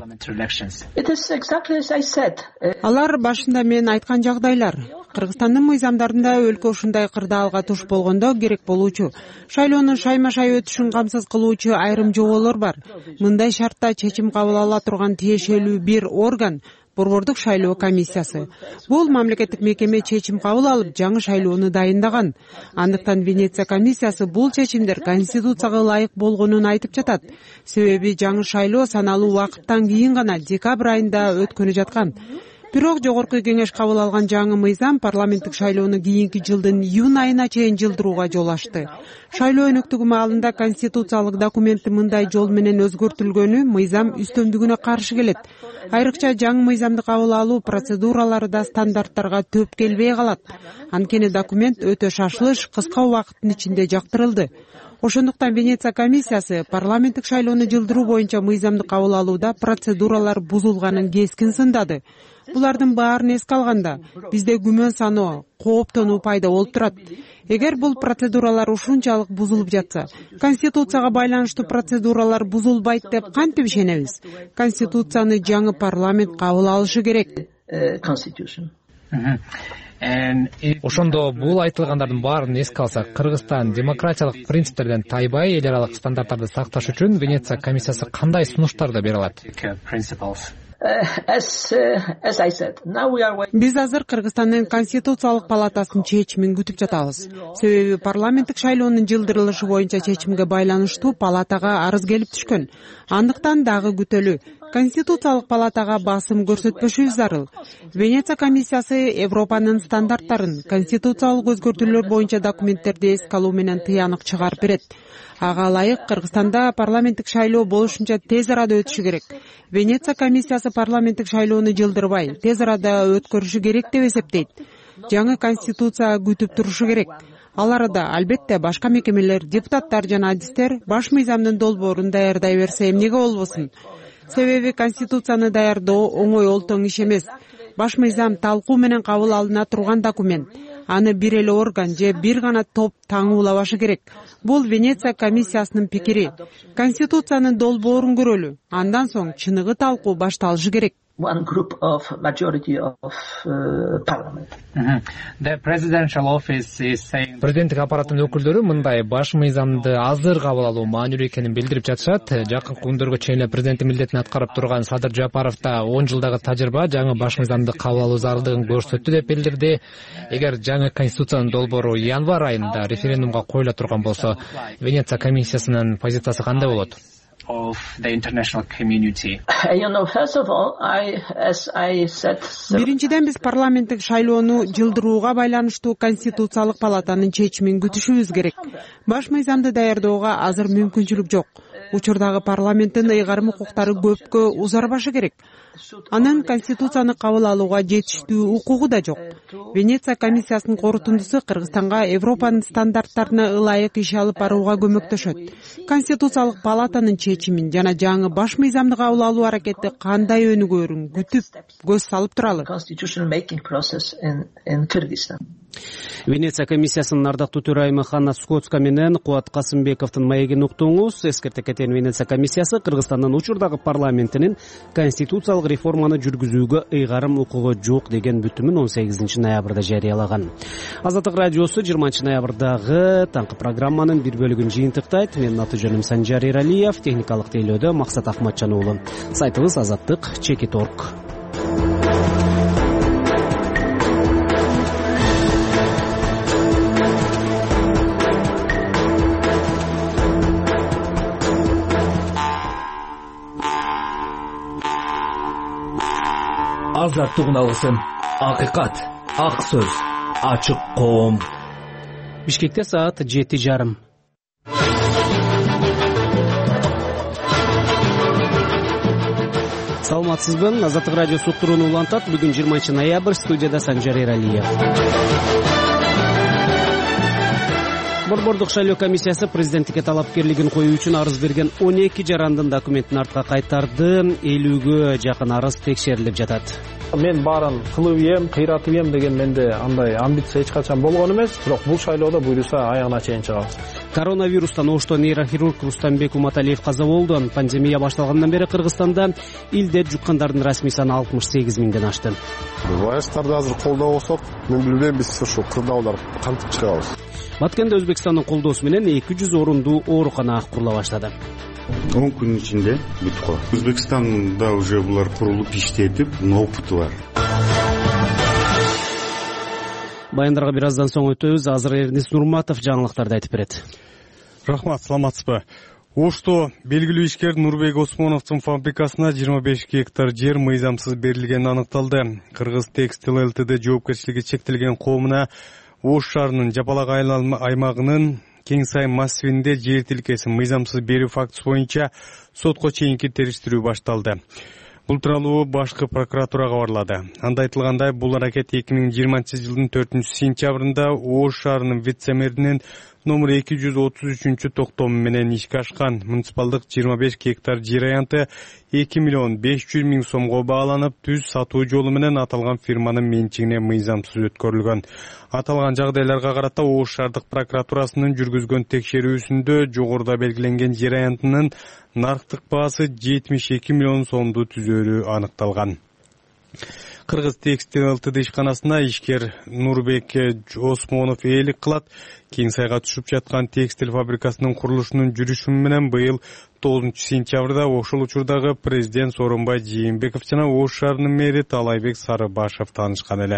Алар башында мен айткан жагдайлар. Кыргызстандын мыйзамдарында өлкө ушундай кырдаалга туш болгондо керек болуучу шайлоонун шайма-шай өтүшүн камсыз кылуучу айрым жоболор бар. Мындай шартта чечим кабыл ала турган тиешелүү бир орган Борбордук шайлоо комиссиясы. Бул мамлекеттик мекеме чечим кабыл алып, жаңы шайлоону дайындаган. Андыктан Венеция комиссиясы бул чечимдер конституцияга ылайык болгонун айтып жатат. Себеби жаңы шайлоо саналуу убакыттан кийин гана декабрь айында өткөнү жаткан. Бирок жогорку кеңеш кабыл алган жаңы мыйзам парламенттик шайлоону кийинки жылдын июнь айына чейин жылдырууга жол ачты. Шайлоо өнөктүгү маалында конституциялык документи мындай жол менен өзгөртүлгөнү мыйзам үстөмдүгүнө каршы келет. Айрыкча жаңы мыйзамды кабыл алуу процедуралары да стандарттарга төп келбей калат. Анткени документ өтө шашылыш, кыска убакыттын ичинде жактырылды. Ошондуктан Венеция комиссиясы парламенттик шайлоону жылдыруу боюнча мыйзамды кабыл алууда процедуралар бузулганын кескин сындады. Булардын баарын эске алганда, бизде күмөн саноо, кооптонуу пайда болуп турат. Эгер бул процедуралар ушунчалык бузулуп жатса, конституцияга байланыштуу процедуралар бузулбайт деп кантип ишенебиз? Конституцияны жаңы парламент кабыл алышы керек. Ошондо бул айтылгандардын баарын эске алсак, Кыргызстан демократиялык принциптерден тайбай эл аралык стандарттарды сакташ үчүн Венеция комиссиясы кандай сунуштарды бере алат? Биз азыр Кыргызстандын конституциялык палатасынын чечимин күтүп жатабыз. Себеби парламенттик шайлоонун жылдырылышы боюнча чечимге байланыштуу палатага арыз келип түшкөн. Андыктан дагы күтөлү. Конституциялык палатага басым көрсөтпөшүбүз зарыл. Венеция комиссиясы Европанын стандарттарын, конституциялык өзгөртүүлөр боюнча документтерди эске алуу менен тыянак чыгарып берет. Ага ылайык Кыргызстанда парламенттик шайлоо болушунча тез арада өтүшү керек. Венеция комиссиясы парламенттик шайлоону жылдырбай, тез арада өткөрүшү керек деп эсептейт. Жаңы конституция күтүп турушу керек. Ал арада албетте башка мекемелер, депутаттар жана адистер баш мыйзамдын долбоорун даярдай берсе эмнеге болбосун? Себеби конституцияны даярдоо оңой олтоң иш эмес. Баш мыйзам талкуу менен кабыл алына турган документ. Аны бир эле орган же бир гана топ таңуулабашы керек. Бул Венеция комиссиясынын пикири. Конституциянын долбоорун көрөлү. Андан соң чыныгы талкуу башталышы керек. Президенттик аппараттын өкүлдөрү мындай баш мыйзамды азыр кабыл алуу маанилүү экенин билдирип жатышат. Жакынкы күндөргө чейин президенттин милдетин аткарып турган Садыр Жапаров да 10 жылдагы тажрыйба жаңы баш мыйзамды кабыл алуу зарылдыгын көрсөттү деп билдирди. Эгер жаңы конституциянын долбоору январь айында референдумга коюла турган болсо, Венеция комиссиясынын позициясы кандай болот? Биринчиден биз парламенттик шайлоону жылдырууга байланыштуу конституциялык палатанын чечимин күтүшүбүз керек. Баш мыйзамды даярдоого азыр мүмкүнчүлүк жок. Учурдагы парламенттин ыйгарым укуктары көпкө узарбашы керек. Анын конституцияны кабыл алууга жетиштүү укугу да жок. Венеция комиссиясынын корутундусу Кыргызстанга Европанын стандарттарына ылайык иш алып барууга көмөктөшөт. Конституциялык палатанын чечимин жана жаңы баш мыйзамды кабыл алуу аракети кандай өнүгөөрүн күтүп көз салып туралы. Венеция комиссиясынын ардактуу төрайымы Ханна Скотска менен Кубат Касымбековдун маегин уктуңуз. Эскерте кеткен Венеция комиссиясы Кыргызстандын учурдагы парламентинин конституциялык реформаны жүргүзүүгө ыйгарым укугу жок деген бүтүмүн 18 ноябрда жарыялаган. Азаттык радиосу 20 ноябрдагы таңкы программанын бир бөлүгүн жыйынтыктайт. Менин аты жөнүм Санжар Эралиев, техникалык тейлөөдө Максат Ахматжан уулу. Сайтыбыз azattik.org. Азаттык алгысын, акыйкат, ак сөз, ачык коом. Бишкекте саат 7:30. Саламатсызбы? Азаттык радиосу уктурууну улантат. Бүгүн 20 ноябрь, студияда Санжар Эралиев. Борбордук шайлоо комиссиясы президенттикке талапкерлигин коюу үчүн арыз берген 12 жарандын документин артка кайтарды. 50ге жакын арыз текшерилип жатат. Мен баарын кылып ийем, кыйратып ийем деген менде андай амбиция эч качан болгон эмес, бирок бул шайлоодо буйруса аягына чейин чыгабыз. Коронавирустан ошто нейрохирург Рустамбек Уматалиев каза болду. Пандемия башталгандан бери Кыргызстанда илдет жуккандардын расмий саны 68 миңден ашты. Вайрастарды азыр колдобосок, мен билбейм, биз ушу кырдаалар кантип чыгабыз. Баткенде Өзбекстандын колдоосу менен 200 орундуу оорукана курула баштады. 10 күн ичинде бүтүп калат. Өзбекстанда уже булар курулуп иштетип, опыты бар. Баяндарга бир аздан соң өтөбүз. Азыр Эрнис Нурматов жаңылыктарды айтып берет. Рахмат, саламатсызбы? Ошто белгилүү ишкер Нурбек Осмоновдун фабрикасына 25 гектар жер мыйзамсыз берилгени аныкталды. Кыргыз Текстил ЛТД жоопкерчилиги чектелген коомуна Ош шаарынын Жапалак аймагынын Кеңсай массивинде жер тилкесин мыйзамсыз берүү фактысы боюнча сотко чейинки териштирүү башталды. Бул тууралуу башкы прокуратурага кабарлады. Анда айтылгандай, бул аракет 2020-жылдын 4-сентябрында Ош шаарынын вице-мэринин номер 233 токтому менен ишке ашкан. Муниципалдык 25 гектар жер аянты 2 миллион 500 миң сомго бааланып, түз сатуу жолу менен аталган фирманын менчигине мыйзамсыз өткөрүлгөн. Аталган жагдайларга карата Ош шаардык прокуратурасынын жүргүзгөн текшерүүсүндө жогоруда белгиленген жер аянтынын нарктык баасы 72 миллион сомду түзөрү аныкталган. Кыргыз Текстил ЛТД ишканасына ишкер Нурбек Осмонов ээлик кылат. Кеңсайга түшүп жаткан текстил фабрикасынын курулушунун жүрүшү менен быйыл 9-сентябрда ошол учурдагы президент Сооронбай Жээнбеков жана Ош шаарынын мэри Таалайбек Сарыбашев таанышкан эле.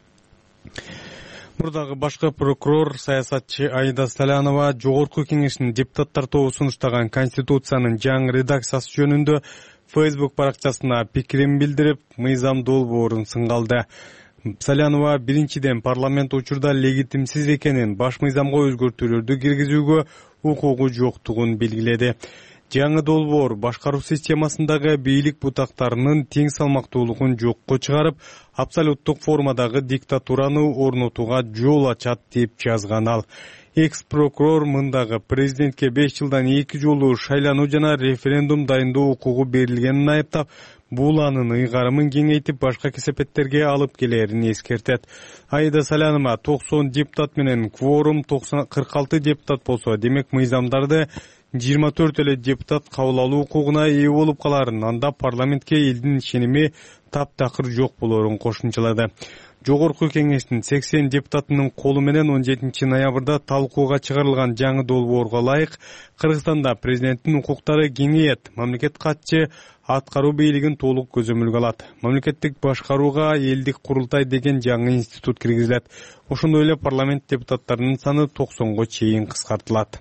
Мурдагы башкы прокурор саясатчы Аида Салянова Жогорку кеңештин депутаттар тобу сунуштаган Конституциянын жаңы редакциясы жөнүндө Facebook баракчасына пикирин билдирип, мыйзам долбоорун сынгалды. Салянова биринчиден парламент учурда легитимсиз экенин, баш мыйзамга өзгөртүүлөрдү киргизүүгө укугу жоктугун белгиледи. Жаңы долбоор башкаруу системасындагы бийлик бутактарынын тең салмактуулугун жокко чыгарып, абсолюттук формадагы диктатураны орнотууга жол ачат деп жазган ал. Экс-прокурор мындагы президентке 5 жылдан 2 жолу шайлануу жана референдум дайындоо укугу берилгенин айыптап, бул анын ыйгарымын кеңейтип башка кесепеттерге алып келерин эскертет. Аида Салянова 90 депутат менен кворум 46 депутат болсо, демек мыйзамдарды 24 эле депутат кабыл алуу укугуна ээ болуп каларын, анда парламентке элдин ишеними таптакыр жок болорун кошумчалады. Жогорку кеңештин 80 депутатынын колу менен 17 ноябрда талкууга чыгарылган жаңы долбоорго ылайык Кыргызстанда президенттин укуктары кеңейет. Мамлекет катчы аткаруу бийлигин толук көзөмөлгө алат. Мамлекеттик башкарууга элдик курултай деген жаңы институт киргизилет. Ошондой эле парламент депутаттарынын саны 90го чейин кыскартылат.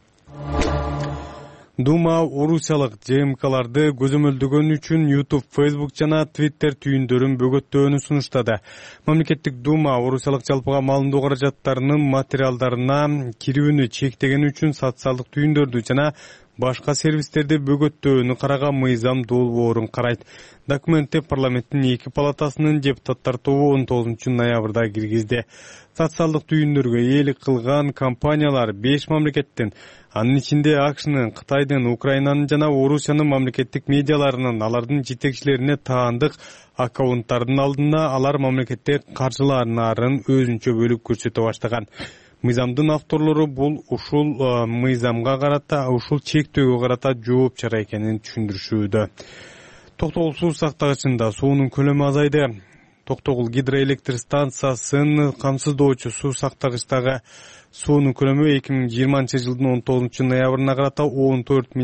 Дума орусиялык ЖМКларды көзөмөлдөгөн үчүн YouTube, Facebook жана Twitter түйүндөрүн бөгөттөөнү сунуштады. Мамлекеттик Дума орусиялык жалпыга маалымдоо каражаттарынын материалдарына кирүүнү чектеген үчүн социалдык түйүндөрдү жана башка сервистерди бөгөттөөнү караган мыйзам долбоорун карайт. Документти парламенттин 2 палатасынын депутаттар тобу 19 ноябрда киргизди. Социалдык түйүндөргө ээлик кылган компаниялар 5 мамлекеттен, анын ичинде АКШнын, Кытайдын, Украинанын жана Орусиянын мамлекеттик медиаларынын алардын жетекчилерине таандык аккаунттардын алдына алар мамлекетте каржылаарын өзүнчө бөлүп көрсөтө баштаган. Мыйзамдын авторлору бул ушул мыйзамга карата, ушул чектөөгө карата жооп чара экенин түшүндүрүшүүдө. Токтогул суу сактагычында суунун көлөмү азайды. Токтогул гидроэлектр станциясын камсыздоочу суу сактагычтагы суунун көлөмү 2020 жылдын 19 ноябрына карата 14,2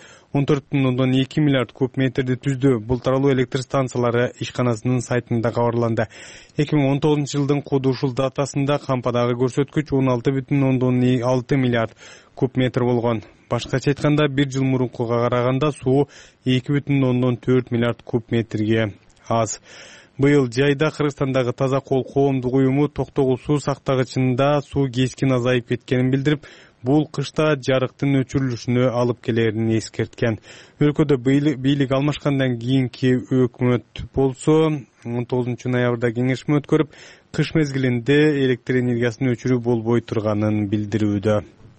миллиард куб метрди түздү. Бул тууралуу электр станциялары ишканасынын сайтында кабарланды. 2019 жылдын коду ушул датасында кампадагы көрсөткүч 16,6 миллиард куб метр болгон. Башкача айтканда, 1 жыл мурункуга караганда суу 2,4 миллиард куб метрге аз. Быйыл жайда Кыргызстандагы Таза кол коомдук уюму Токтогул суу сактагычында суу кескин азайып кеткенин билдирип, бул кышта жарыктын өчүрүлүшүнө алып келерин эскерткен. Өлкөдө бийлик алмашкандан кийинки өкмөт болсо 19 ноябрда кеңешме өткөрүп, кыш мезгилинде электр энергиясын өчүрүү болбой турганын билдирүүдө.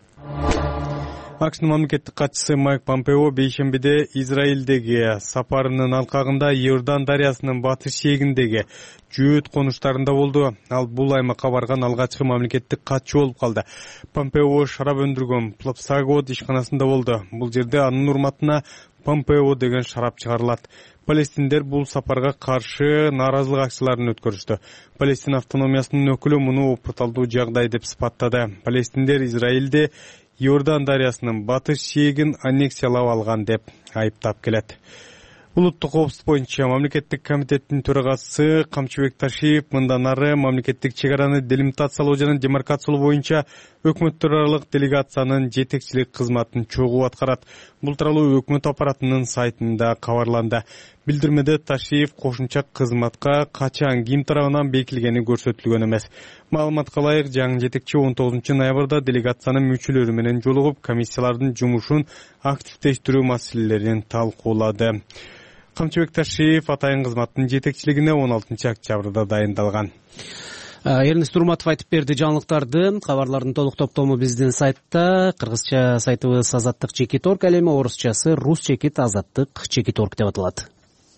АКШнын мамлекеттик катчысы Майк Помпео бейшембиде Израилдеги сапарынын алкагында Иордан дарыясынын батыш шегиндеги жөөт конуштарында болду. Ал бул аймакка барган алгачкы мамлекеттик катчы болуп калды. Помпео шарап өндүргөн Плапсагод ишканасында болду. Бул жерде анын урматына Помпео деген шарап чыгарылат. Палестиндер бул сапарга каршы нааразылык акцияларын өткөрүштү. Палестин автономиясынын өкүлү муну опурталдуу жагдай деп сыпаттады. Палестиндер Израилде Иордан дарыясынын батыш шегин аннексиялап алган деп айыптап келет. Улуттук коопсуздук боюнча мамлекеттик комитеттин төрагасы Камчыбек Ташиев мындан ары мамлекеттик чек араны делимитациялоо жана демаркациялоо боюнча өкмөттөр аралык делегациянын жетекчилик кызматын чогуу аткарат. Бул тууралуу өкмөт аппаратынын сайтында кабарланды. Билдирмеде Ташиев кошумча кызматка качан ким тарабынан бекилгени көрсөтүлгөн эмес. Маалыматка ылайык, жаңы жетекчи 19 ноябрда делегациянын мүчөлөрү менен жолугуп, комиссиялардын жумушун активдештирүү маселелерин талкуулады. Камчыбек Ташиев атайын кызматтын жетекчилигине 16 октябрда дайындалган. Эрнест Турматов айтып берди жаңылыктарды. Кабарлардын толук топтому биздин сайтта. Кыргызча сайтыбыз Азаттык Чекит.орг, ал эми орусчасы Рус Чекит Азаттык Чекит.орг деп аталат.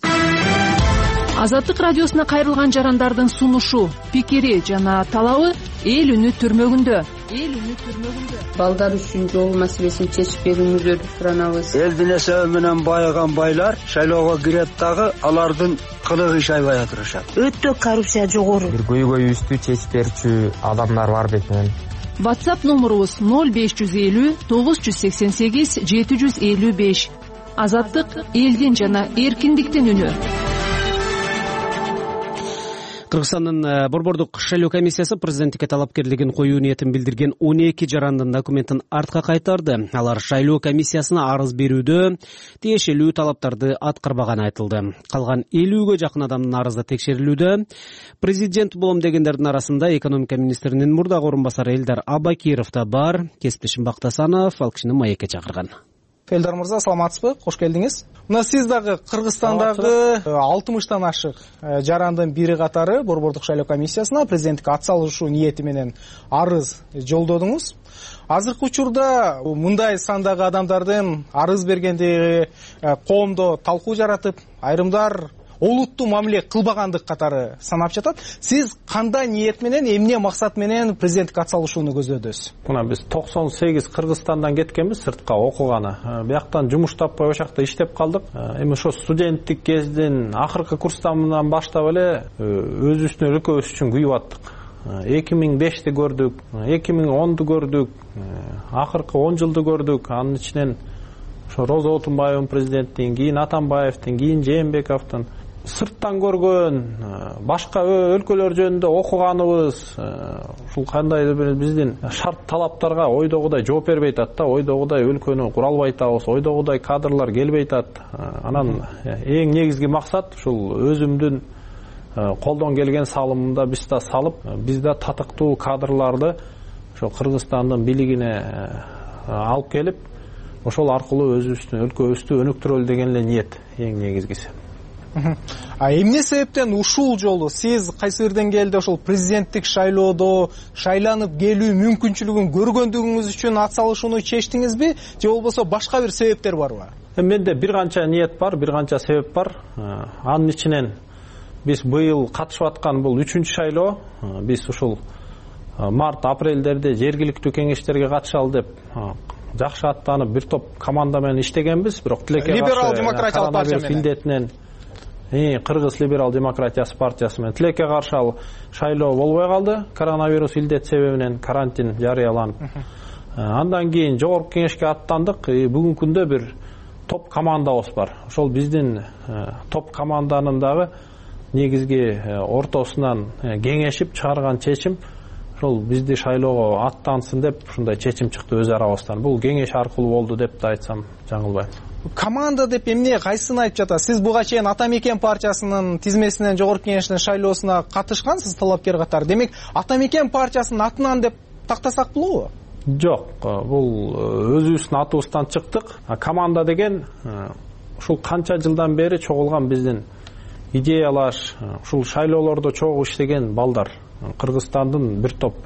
Азаттык радиосуна кайрылган жарандардын сунушу, пикири жана талабы эл үнү түрмөгүндө. Балдар үчүн жол маселесин чечип берүүңүздөрдү суранабыз. Элдин эсеби менен байыган байлар шайлоого кирет дагы алардын кылыгы иш аябай атырышат. Өтө коррупция жогору. Бир көйгөйүбүздү чечип берчү адамдар бар бетинен. WhatsApp номерубуз 0550 988 755. Азаттык элдин жана эркиндиктин үнү. Кыргызстандын Борбордук шайлоо комиссиясы президенттикке талапкерлигин коюу ниетин билдирген 12 жарандын документин артка кайтарды. Алар шайлоо комиссиясына арыз берүүдө тиешелүү талаптарды аткарбаганы айтылды. Калган 50ге жакын адамдын арызы текшерилүүдө. Президент болом дегендердин арасында экономика министринин мурдагы орун басары Элдар Абакиров да бар. Кесиптешим Бактасанов ал кишини маекке чакырган. Элдар мырза, саламатсызбы? Кош келдиңиз. Мына сиз дагы Кыргызстандагы 60тан ашык жарандын бири катары Борбордук шайлоо комиссиясына президенттикке ат салышуу ниети менен арыз жолдодуңуз. Азыркы учурда мындай сандагы адамдардын арыз бергендиги коомдо талкуу жаратып, айрымдар олуттуу мамиле кылбагандык катары санап жатат. Сиз кандай ниет менен, эмне максат менен президенттикке ат салышууну көздөдүз? Мына биз 98 Кыргызстандан кеткенбиз сыртка окуганы. Бияктан жумуш таппай ошакта иштеп калдык. Эми ошо студенттик кездин акыркы курстан баштап эле өзүбүздүн өлкөбүз үчүн күйүп аттык. 2005-ти көрдүк, 2010-ду көрдүк, акыркы 10 жылды көрдүк. Анын ичинен ошо Роза Отунбаевдин президенттин, кийин Атамбаевдин, кийин Жээнбековдун сырттан көргөн, башка өлкөлөр жөнүндө окуганыбыз, ушул кандайдыр биздин шарт талаптарга ойдогудай жооп бербей атат да, ойдогудай өлкөнү кура албай атабыз, ойдогудай кадрлар келбей атат. Анан эң негизги максат ушул өзүмдүн колдон келген салымымда биз да салып, биз да татыктуу кадрларды ошо Кыргызстандын бийлигине алып келип, ошол аркылуу өзүбүздүн өлкөбүздү өнүктүрөлү деген эле ниет эң негизгиси. Эмне себептен ушул жолу сиз кайсы бир деңгээлде ошол президенттик шайлоодо шайланып келүү мүмкүнчүлүгүн көргөндүгүңүз үчүн ат салышууну чечтиңизби, же болбосо башка бир себептер барбы? Менде бир канча ниет бар, бир канча себеп бар. Анын ичинен биз быйыл катышып аткан бул 3-чү шайлоо. Биз ушул март-апрелдерде жергиликтүү кеңештерге катышалы деп жакшы аттанып бир топ команда менен иштегенбиз, бирок тилекке каршы либерал демократиялык партия менен илдетинен Кыргыз либерал демократиясы партиясы менен тилекке каршы ал шайлоо болбой калды. Коронавирус илдет себебинен карантин жарыяланып. Андан кийин жогорку кеңешке аттандык. Бүгүнкү күндө бир топ командабыз бар. Ошол биздин топ команданын дагы негизги ортосунан кеңешип чыгарган чечим ошол бизди шайлоого аттансын деп ушундай чечим чыкты өз арабыздан. Бул кеңеш аркылуу болду деп да айтсам жаңылбайм. Команда деп эмне, кайсысын айтып жатасыз? Сиз буга чейин Ата Мекен партиясынын тизмесинен жогорку кеңештин шайлоосуна катышкансыз талапкер катары. Демек, Ата Мекен партиясынын атынан деп тактасак болобу? Жок, бул өзүбүздүн атыбыздан чыктык. Команда деген ушул канча жылдан бери чогулган биздин идеялаш, ушул шайлоолордо чогуу иштеген балдар. Кыргызстандын бир топ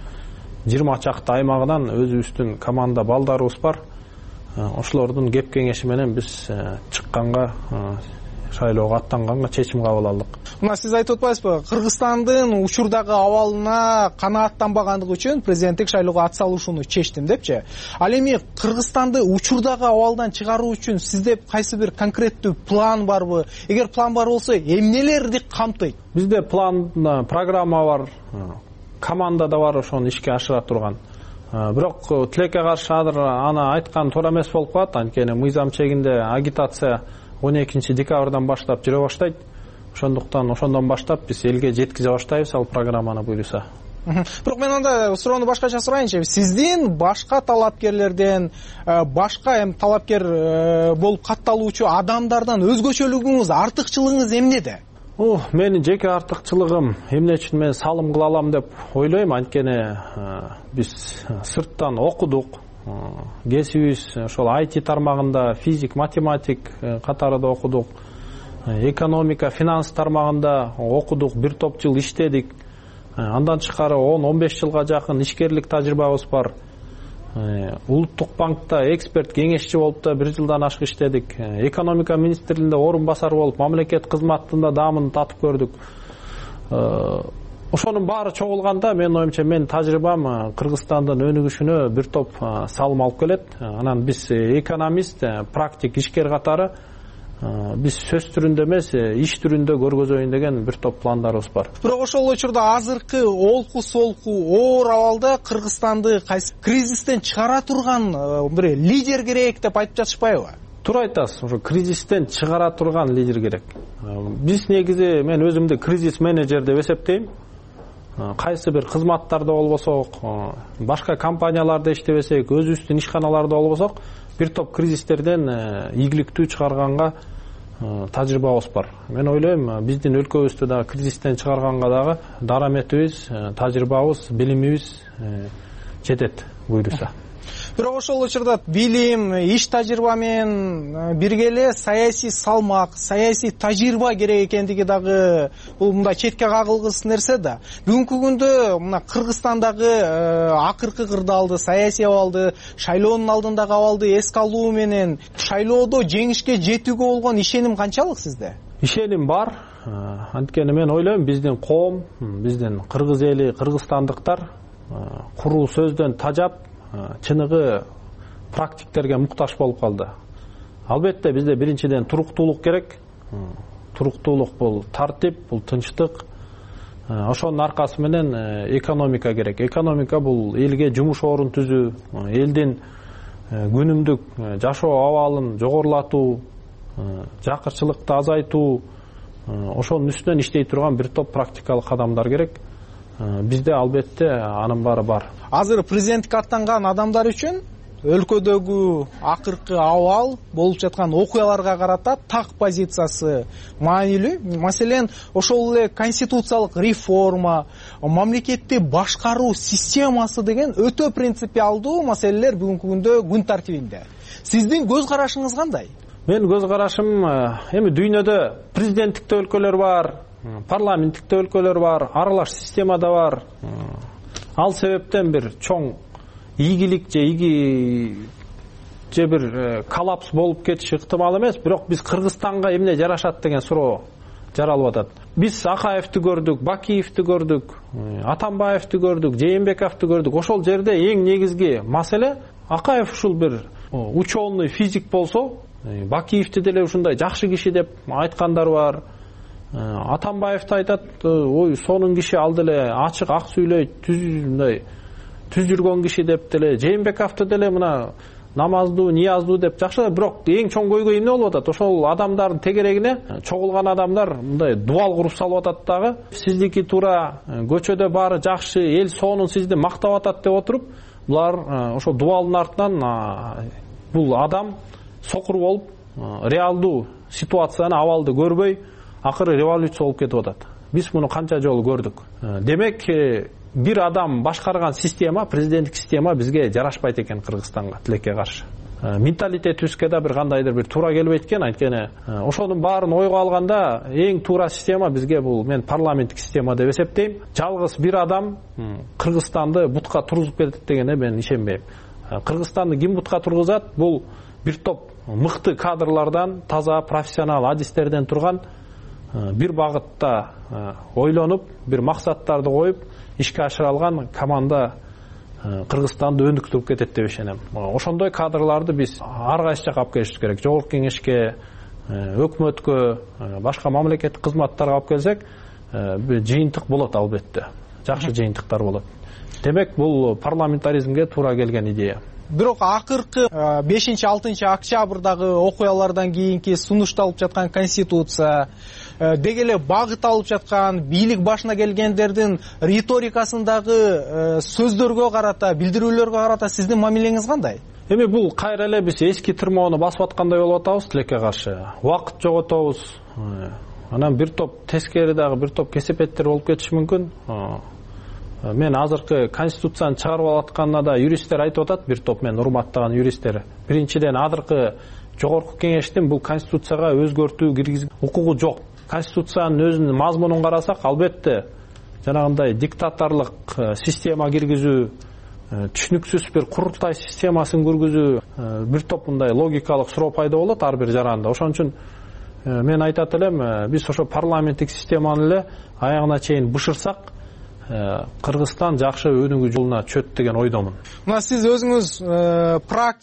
20 чакты аймагынан өзүбүздүн команда балдарыбыз бар. Ошолордун кеп кеңеши менен биз чыкканга, шайлоого аттанганга чечим кабыл алдык. Мына сиз айтып атпайсызбы, Кыргызстандын учурдагы абалына канааттанбагандыгы үчүн президенттик шайлоого ат салышууну чечтим депчи. Ал эми Кыргызстанды учурдагы абалдан чыгаруу үчүн сизде кайсы бир конкреттүү план барбы? Эгер план бар болсо, эмнелерди камтыйт? Бизде план, программа бар, команда да бар, ошону ишке ашыра турган. Бирок тилекке каршы аны айткан туура эмес болуп калат. Анткени мыйзам чегинде агитация 12 декабрдан баштап жүрө баштайт. Ошондон баштап биз элге жеткизе баштайбыз ал программаны буюрса. Бирок мен анда суроону башкача сурайынчы. Сиздин башка талапкерлерден, башка талапкер болуп катталуучу адамдардан өзгөчөлүгүңүз, артыкчылыгыңыз эмнеде? Менин жеке артыкчылыгым эмне үчүн мен салым кыла алам деп ойлойм. Анткени биз сырттан окудук. Кесибиз ошол IT тармагында физик, математик катарында окудук. Экономика, финанс тармагында окудук, бир топ жыл иштедик. Андан тышкары 10-15 жылга жакын ишкерлик тажрыйбабыз бар. Улуттук банкта эксперт кеңешчи болуп да 1 жылдан ашык иштедик. Экономика министрлигинде орун басар болуп, мамлекет кызматында даамын татып көрдүк. Ошонун баары чогулганда менин оюмча мен тажрыйбам Кыргызстандын өнүгүшүнө бир топ салым алып келет. Анан биз экономист, практик ишкер катары биз сөз түрүндө эмес, иш түрүндө көргөзөйүн деген бир топ пландарыбыз бар. Бирок ошол учурда азыркы олку солку оор абалда Кыргызстанды кайсы кризистен чыгара турган бир лидер керек деп айтып жатышпайбы? Туура айтасыз, ошо кризистен чыгара турган лидер керек. Биз негизи мен өзүмдү кризис менеджер деп эсептейм. Кайсы бир кызматтарда болбосок, башка компанияларда иштебесек, өзүбүздүн ишканаларда болбосок, бир топ кризистерден ийгиликтүү чыгарганга тажрыйбабыз бар. Мен ойлойм, биздин өлкөбүздү да кризистен чыгарганга дагы дараметибиз, тажрыйбабыз, билимибиз жетет буюрса. Бирок ошол учурда билим, иш тажрыйба менен бирге эле саясий салмак, саясий тажрыйба керек экендиги дагы бул мындай четке кагылгыс нерсе да. Бүгүнкү күндө мына Кыргызстандагы акыркы кырдаалды, саясий абалды, шайлоонун алдындагы абалды эске алуу менен шайлоодо жеңишке жетүүгө болгон ишеним канчалык сизде? Ишеним бар. Анткени мен ойлойм, биздин коом, биздин кыргыз эли, кыргызстандыктар куруу сөздөн тажап, чыныгы практиктерге муктаж болуп калды. Албетте бизде биринчиден туруктуулук керек. Туруктуулук бул тартип, бул тынчтык. Ошонун аркасы менен экономика керек. Экономика бул элге жумуш орун түзүү, элдин күнүмдүк жашоо абалын жогорулатуу, жакырчылыкты азайтуу, ошонун үстүнөн иштей турган бир топ практикалык адамдар керек. Бизде албетте анын баары бар. Азыр президенттикке аттанган адамдар үчүн өлкөдөгү акыркы абал, болуп жаткан окуяларга карата так позициясы маанилүү. Маселен, ошол эле конституциялык реформа, мамлекетти башкаруу системасы деген өтө принципиалдуу маселелер бүгүнкү күндө күн тартибинде. сиздин көз карашыңыз кандай? Менин көз карашым эми дүйнөдө президенттикте өлкөлөр бар, парламенттикте өлкөлөр бар, аралаш системада бар. Ал себептен бир чоң ийгилик же бир коллапс болуп кетиши ыктымал эмес, бирок биз Кыргызстанга эмне жарашат деген суроо жаралып атат. Биз Акаевди көрдүк, Бакиевди көрдүк, Атамбаевди көрдүк, Жээнбековди көрдүк. Ошол жерде эң негизги маселе Акаев ушул бир ученый физик болсо, Бакиевди деле ушундай жакшы киши деп айткандар бар. Атамбаевди айтат, ой, сонун киши, ал деле ачык, ак сүйлөйт, түз жүргөн киши деп деле. Жээнбековди деле мына намаздуу, нияздуу деп жакшы, бирок эң чоң көйгөй эмне болуп атат? Ошол адамдардын тегерегине чогулган адамдар мындай дубал куруп салып атат дагы. Сиздики туура, көчөдө баары жакшы, эл сонун сизди мактап атат деп отуруп, булар ошол дубалдын артынан бул адам сокур болуп, реалдуу ситуацияны, абалды көрбөй, акыры революция болуп кетип атат. Биз муну канча жолу көрдүк. Демек, бир адам башкарган система, президенттик система бизге жарашпайт экен Кыргызстанга, тилекке каршы. Менталитетибизге да бир кандайдыр бир туура келбейт экен. Анткени ошонун баарын ойго алганда эң туура система бизге бул мен парламенттик система деп эсептейм. Жалгыз бир адам Кыргызстанды бутка тургузуп кетет дегенге мен ишенбейм. Кыргызстанды ким бутка тургузат? Бул бир топ мыкты кадрлардан, таза профессионал адистерден турган, бир багытта ойлонуп, бир максаттарды коюп ишке ашыра алган команда Кыргызстанды өндүктүрүп кетет деп ишенем. Ошондой кадрларды биз ар кайсы жакка алып келишибиз керек. Жогорку кеңешке, өкмөткө, башка мамлекеттик кызматтарга алып келсек, жыйынтык болот албетте. Жакшы жыйынтыктар болот. Демек, бул парламентаризмге туура келген идея. Бирок акыркы 5-6 октябрдагы окуялардан кийинки сунушталып жаткан конституция, деги эле багыт алып жаткан бийлик башына келгендердин риторикасындагы сөздөргө карата, билдирүүлөргө карата сиздин мамилеңиз кандай? Эми бул кайра эле биз эски тырмоону басып аткандай болуп атабыз, тилекке каршы. Убакыт жоготобуз. Анан бир топ тескери дагы бир топ кесепеттер болуп кетиши мүмкүн. Мен азыркы конституцияны чыгарып атканына да юристтер айтып атат, бир топ мен урматтаган юристтер. Биринчиден, азыркы жогорку кеңештин бул конституцияга өзгөртүү киргизүү укугу жок. Конституциянын өзүнүн мазмунун карасак, албетте жанагындай диктаторлук система киргизүү, түшүнүксүз бир курултай системасын киргизүү, бир топ мындай логикалык суроо пайда болот ар бир жаранда. Ошон үчүн мен айтат элем, биз ошо парламенттик системаны эле аягына чейин бышырсак, Кыргызстан жакшы өнүгүү жолуна чөт деген ойдомун. Мына сиз өзүңүз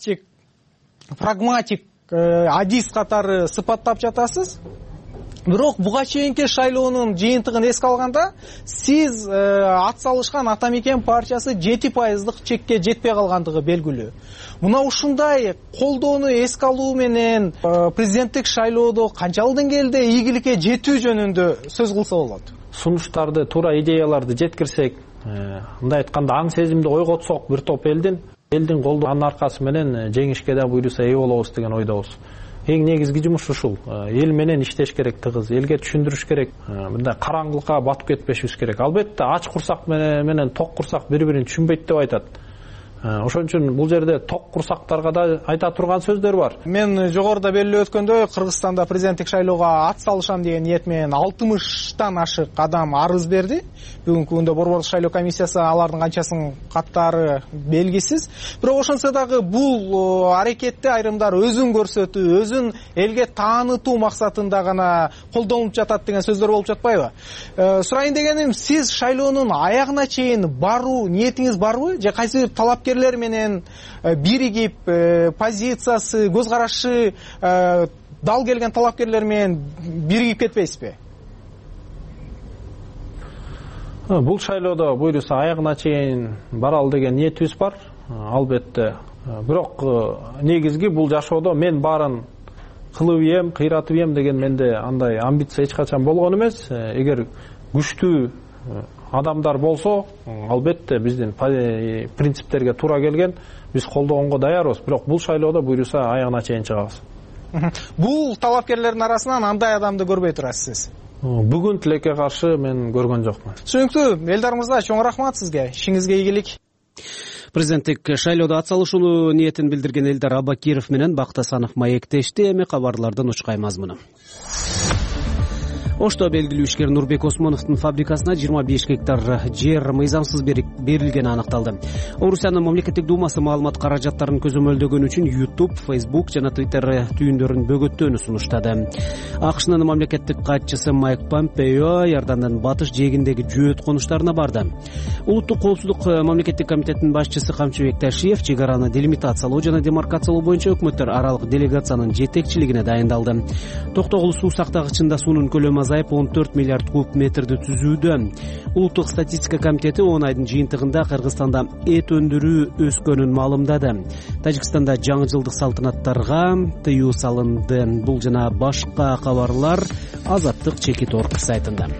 прагматик адис катары сыпаттап жатасыз. Бирок буга чейинки шайлоонун жыйынтыгын эске алганда, сиз ат салышкан Ата Мекен партиясы 7% чекке жетпей калгандыгы белгилүү. Мына ушундай колдоону эске алуу менен президенттик шайлоодо канчалык деңгээлде ийгиликке жетүү жөнүндө сөз кылса болот? Сунуштарды, туура идеяларды жеткирсек, мындай айтканда аң сезимди ойготсок, бир топ элдин колдоонун аркасы менен жеңишке да буйруса ээ болобуз деген ойдобуз. Эң негизги жумуш ушул. Эл менен иштеш керек тыгыз, элге түшүндүрүш керек. Мындай караңгылыкка батып кетпешибиз керек. Албетте ач курсак менен ток курсак бири-бирин түшүнбөйт деп айтат. Ошон үчүн бул жерде ток курсактарга да айта турган сөздөр бар. Мен жогоруда белгилеп өткөндөй, Кыргызстанда президенттик шайлоого ат салышам деген ниет менен 60тан ашык адам арыз берди. Бүгүнкү күндө Борбордук шайлоо комиссиясы алардын канчасын каттары белгисиз. Бирок ошонсо дагы бул аракетти айрымдар өзүн көрсөтүү, өзүн элге таанытуу максатында гана колдонулуп жатат деген сөздөр болуп жатпайбы? Сурайын дегеним, сиз шайлоонун аягына чейин баруу ниетиңиз барбы? Же кайсы бир талапкерлер менен биригип, позициясы, көз карашы дал келген талапкерлер менен биригип кетпейсизби? Бул шайлоодо буйруса аягына чейин баралы деген ниетибиз бар, албетте. Бирок негизги бул жашоодо мен баарын кылып ийем, кыйратып ийем деген менде андай амбиция эч качан болгон эмес. Эгер күчтүү адамдар болсо, албетте биздин принциптерге туура келген, биз колдогонго даярбыз. Бирок бул шайлоодо буйруса аягына чейин чыгабыз. Бул талапкерлердин арасынан андай адамды көрбөй турасыз? Бүгүн тилекке каршы мен көргөн жокмун. Түшүнүктүү. Элдар мырза, чоң рахмат сизге. Ишиңизге ийгилик. Президенттик шайлоодо ат салышуу ниетин билдирген Элдар Абакиров менен Бактасанов маектешти. Эми кабарлардын учкай мазмуну. Ошто белгилүү ишкер Нурбек Осмоновдун фабрикасына 25 гектар жер мыйзамсыз берилгени аныкталды. Орусиянын мамлекеттик думасы маалымат каражаттарын көзөмөлдөгөн үчүн YouTube, Facebook жана Twitter түйүндөрүн бөгөттөөнү сунуштады. АКШнын мамлекеттик катчысы Майк Помпео Иордандын батыш жээгиндеги жөөт конуштарына барды. Улуттук коопсуздук мамлекеттик комитетинин башчысы Камчыбек Ташиев чек араны делимитациялоо жана демаркациялоо боюнча өкмөттөр аралык делегациянын жетекчилигине дайындалды. Токтогул суу сактагычында суунун көлөмү 14 миллиард куб метрди түзүүдө. Улуттук статистика комитети 10 айдын жыйынтыгында Кыргызстанда эт өндүрүү өскөнүн маалымдады. Тажикстанда жаңы жылдык салтанаттарга тыюу салынды. Бул жана башка кабарлар Азаттык Чекит.орг сайтында.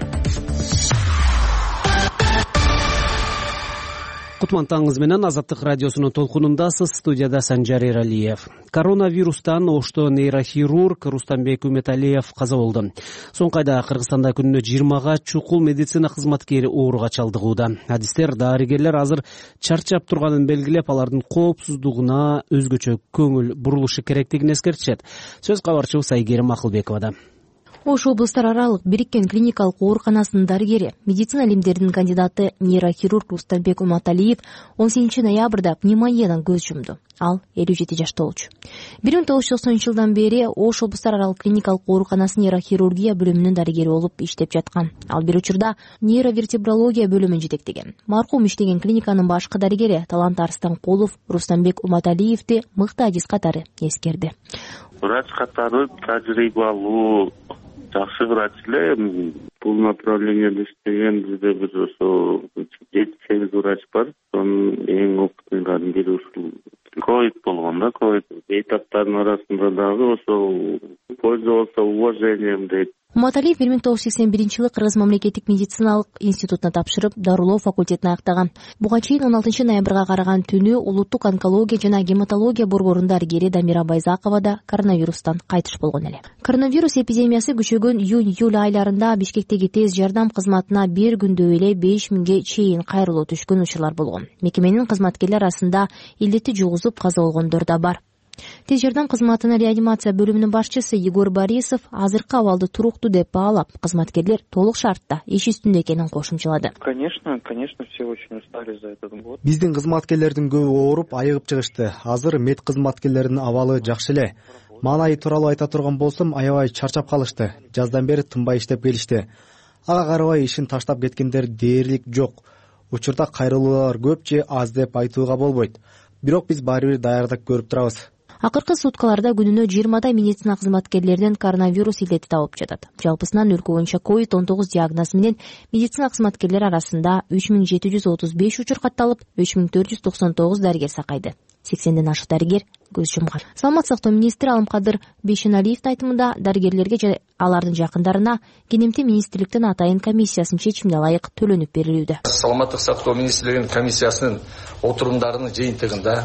Кутман таңыңыз менен Азаттык радиосунун толкунундасыз. Студияда Санжар Эралиев. Коронавирустан ошто нейрохирург Рустамбек Үмөталиев каза болду. Соңку айда Кыргызстанда күнүнө 20га чукул медицина кызматкери ооруга чалдыгууда. Адистер, дарыгерлер азыр чарчап турганын белгилеп, алардын коопсуздугуна өзгөчө көңүл бурулушу керектигин эскертишет. Сөз кабарчыбыз Айгерим Акылбековада. Ош облустар аралык бириккен клиникалык ооруканасынын дарыгери, медицина илимдеринин кандидаты нейрохирург Рустамбек Үмөталиев 18 ноябрда пневмониядан көз жумду. Ал 57 жашта болчу. 1990 бери Ош облустар аралык клиникалык ооруканасынын нейрохирургия бөлүмүнүн дарыгери болуп иштеп жаткан. Ал бир учурда нейровертебрология бөлүмүн жетектеген. Маркум иштеген клиниканын башкы дарыгери Талант Арстанкулов Рустамбек Үмөталиевди мыкты адис катары эскерди. Врач катары тажрыйбалуу, жакшы врач эле. Бул направлениеде иштеген бизде бир ошо 7-8 врач бар. Сонун эң опытныйдын бири ушул ковид болгон да, ковид этаптардын арасында дагы ошол пользовался уважением дейт. Үмөталиев 1981-жылы Кыргыз мамлекеттик медициналык институтуна тапшырып, дарылоо факультетин аяктаган. Буга чейин 16 ноябрга караган түнү улуттук онкология жана гематология борборунун дарыгери Дамира Байзакова да коронавирустан кайтыш болгон эле. Коронавирус эпидемиясы күчөгөн июнь-июль айларында Бишкектеги тез жардам кызматына бир күндө эле 5000ге чейин кайрылуу түшкөн учурлар болгон. Мекеменин кызматкерлери арасында илдетти жугузуп каза болгондор да бар. Тез жардам кызматынын реанимация бөлүмүнүн башчысы Егор Борисов азыркы абалды туруктуу деп баалап, кызматкерлер толук шартта иш үстүндө экенин кошумчалады. Конечно, все очень устали за этот год. Биздин кызматкерлердин көбү ооруп, айыгып чыгышты. Азыр мед кызматкерлеринин абалы жакшы эле. Маанайы тууралуу айта турган болсом, аябай чарчап калышты. Жаздан бери тынбай иштеп келишти. Ага карабай ишин таштап кеткендер дээрлик жок. Учурда кайрылуулар көп же аз деп айтууга болбойт. Бирок биз баары бир даярдык көрүп турабыз. Акыркы суткаларда күнүнө 20 медицина кызматкерлеринен коронавирус илдети табылып жатат. Жалпысынан өлкө боюнча COVID-19 диагнозу менен медицина кызматкерлери арасында 3735 учур катталып, 3499 дарыгер сакайды. 80ден ашык дарыгер көз жумган. Саламат сактоо министри Алымкадыр Бейшеналиевдин айтымында дарыгерлерге же алардын жакындарына Кенемти министрликтин атайын комиссиясынын чечимине ылайык төлөнүп берилүүдө. Саламаттык сактоо министрлигинин комиссиясынын отурумдарынын жыйынтыгында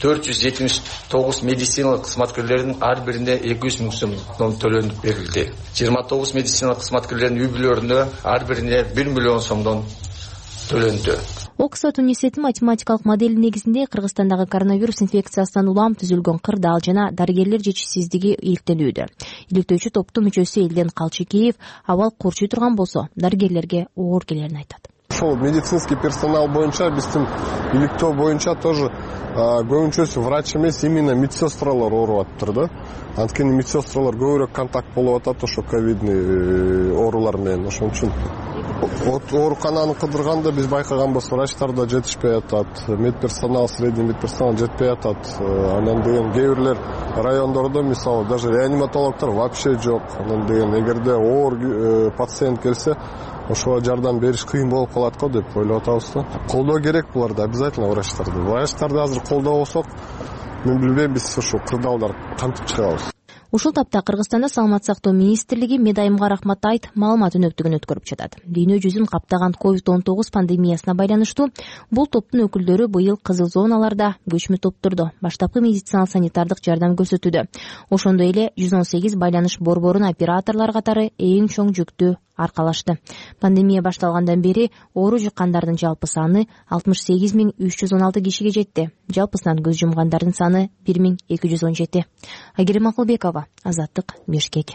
479 медициналык кызматкерлердин ар бирине 200 миң сомдон төлөнүп берилди. 29 медициналык кызматкерлердин үй бүлөлөрүнө ар бирине 1 миллион сомдон төлөндү. Оксфорд университетинин математикалык модели негизинде Кыргызстандагы коронавирус инфекциясынан улам түзүлгөн кырдаал жана дарыгерлер жетишсиздиги иликтелүүдө. Иликтөөчү топтун мүчөсү Элден Калчыкеев абал курчуй турган болсо, дарыгерлерге оор келерин айтат. Ошол медицинский персонал боюнча биздин иликтөө боюнча тоже көбүнчөсү врач эмес, именно медсестралар ооруп атыптыр да. Анткени медсестралар көбүрөөк контакт болуп атат ошо ковидный оорулар менен. Ошон үчүн оорукананы кыдырганда биз байкаганбыз, врачтар да жетишпей атат, медперсонал, средний медперсонал жетпей атат. Анан деген кээ бирлер райондордо мисалы даже реаниматологдор вообще жок. Анан деген эгерде оор пациент келсе, ошого жардам бериш кыйын болуп калат го деп ойлоп атабыз да. Колдоо керек буларды обязательно врачтарды. Врачтарды азыр колдобосок, мен билбейм, биз ушул кырдаалдар кантип чыгабыз. Ушул тапта Кыргызстанда Саламат сактоо министрлиги медайымга рахмат айт маалымат өнөктүгүн өткөрүп жатат. Дүйнө жүзүн каптаган COVID-19 пандемиясына байланыштуу бул топтун өкүлдөрү быйыл кызыл зоналарда көчмө топтурду баштапкы медициналык санитардык жардам көрсөтүүдө. Ошондой эле 118 байланыш борборунун операторлор катары эң чоң жүктү аркалашты. Пандемия башталгандан бери оору жуккандардын жалпы саны 68.316 кишиге жетти. Жалпысынан көз жумгандардын саны 1.217. Айгерим Акылбекова, Азаттык, Бишкек.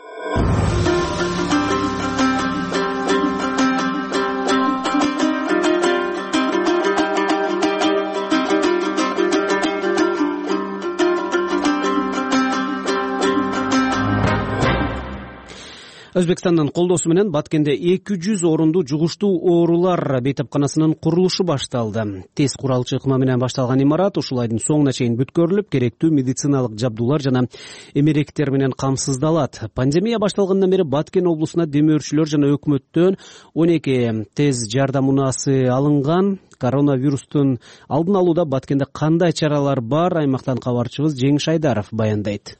Өзбекстандын колдоосу менен Баткенде 200 орундуу жугуштуу оорулар бейтапканасынын курулушу башталды. Тез куралчы ыкма менен башталган имарат ушул айдын соңуна чейин бүткөрүлүп, керектүү медициналык жабдуулар жана эмеректер менен камсыздалат. Пандемия башталгандан бери Баткен облусуна демөөрчүлөр жана өкмөттөн 12 тез жардам унаасы алынган. Коронавирустун алдын алууда Баткенде кандай чаралар бар? Аймактан кабарчыбыз Жеңиш Айдаров баяндайт.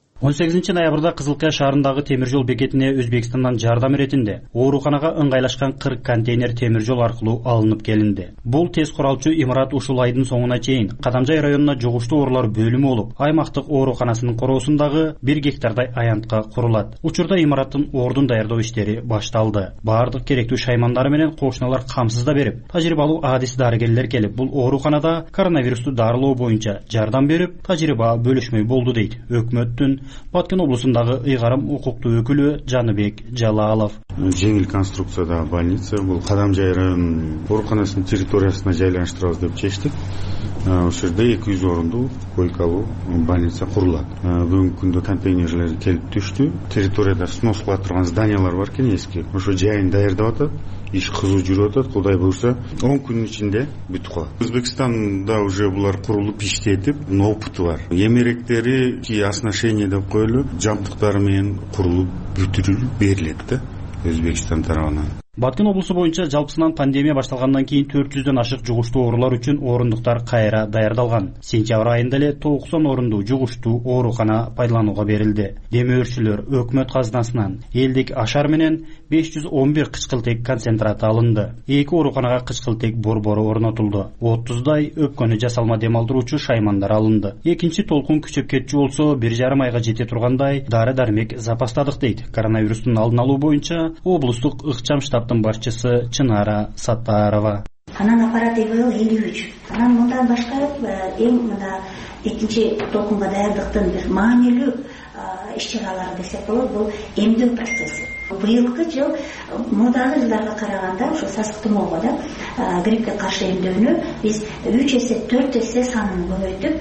18 ноябрда Кызылкая шаарындагы темир жол бекетине Өзбекстандан жардам иретинде ооруканага ыңгайлашкан 40 контейнер темир жол аркылуу алынып келинди. Бул тез куралчу имарат ушул айдын соңуна чейин Кадамжай районуна жугуштуу оорулар бөлүмү болуп, аймактык ооруканасынын короосундагы 1 гектардай аянтка курулат. Учурда имараттын ордун даярдоо иштери башталды. Баардык керектүү шаймандары менен кошуналар камсызда берип, тажрыйбалуу адис дарыгерлер келип, бул ооруканада коронавирусту дарылоо боюнча жардам берип, тажрыйба бөлүшмөй болду дейт өкмөттүн Баткен облусундагы ыйгарым укуктуу өкүлү Жаныбек Жалалов. Жеңил конструкциядагы больница, бул Кадамжай районунун ооруканасынын территориясына жайланыштырабыз деп чечтик. Ошол жерде 200 орундуу койкалуу больница курулат. Бүгүнкү күндө контейнерлер келип түштү. Территорияда снос кыла турган зданиялар бар экен эски. Ошо жайын даярдап атат. Иш кызуу жүрүп атат. Кудай буюрса 10 күнүн ичинде бүтүп калат. Өзбекстанда уже булар курулуп иштетип, опыты бар. Эмеректери ки оснащение деп коюлуп, жабдыктары менен курулуп бүтүрүлүп берилет да Өзбекстан тарабынан. Баткен облусу боюнча жалпысынан пандемия башталгандан кийин 400дөн ашык жугуштуу оорулар үчүн орундуктар кайра даярдалган. Сентябрь айында эле 90 орундуу жугуштуу оорукана пайдаланууга берилди. Демөөрчүлөр өкмөт казынасынан элдик ашар менен 511 кычкылтек концентраты алынды. 2 ооруканага кычкылтек борбору орнотулду. 30дай өпкөнү жасалма дем алдыруучу шаймандар алынды. Экинчи толкун күчөп кетчү болсо 1,5 айга жете тургандай дары-дармек запастадык дейт. Коронавирустун алдын алуу боюнча облустук ыкчам штабтын башчысы Чынара Саттарова. Анан оперативы 53. Анан мындан башка эң мына экинчи толкунга даярдыктын бир маанилүү иш-чаралары десек болот, бул эмдөө процесси. Быйылкы жыл мурдагы жылдарга караганда ошо сасык тумоого да гриппке каршы эмдөөнү биз 3 эсе 4 эсе санын көбөйтүп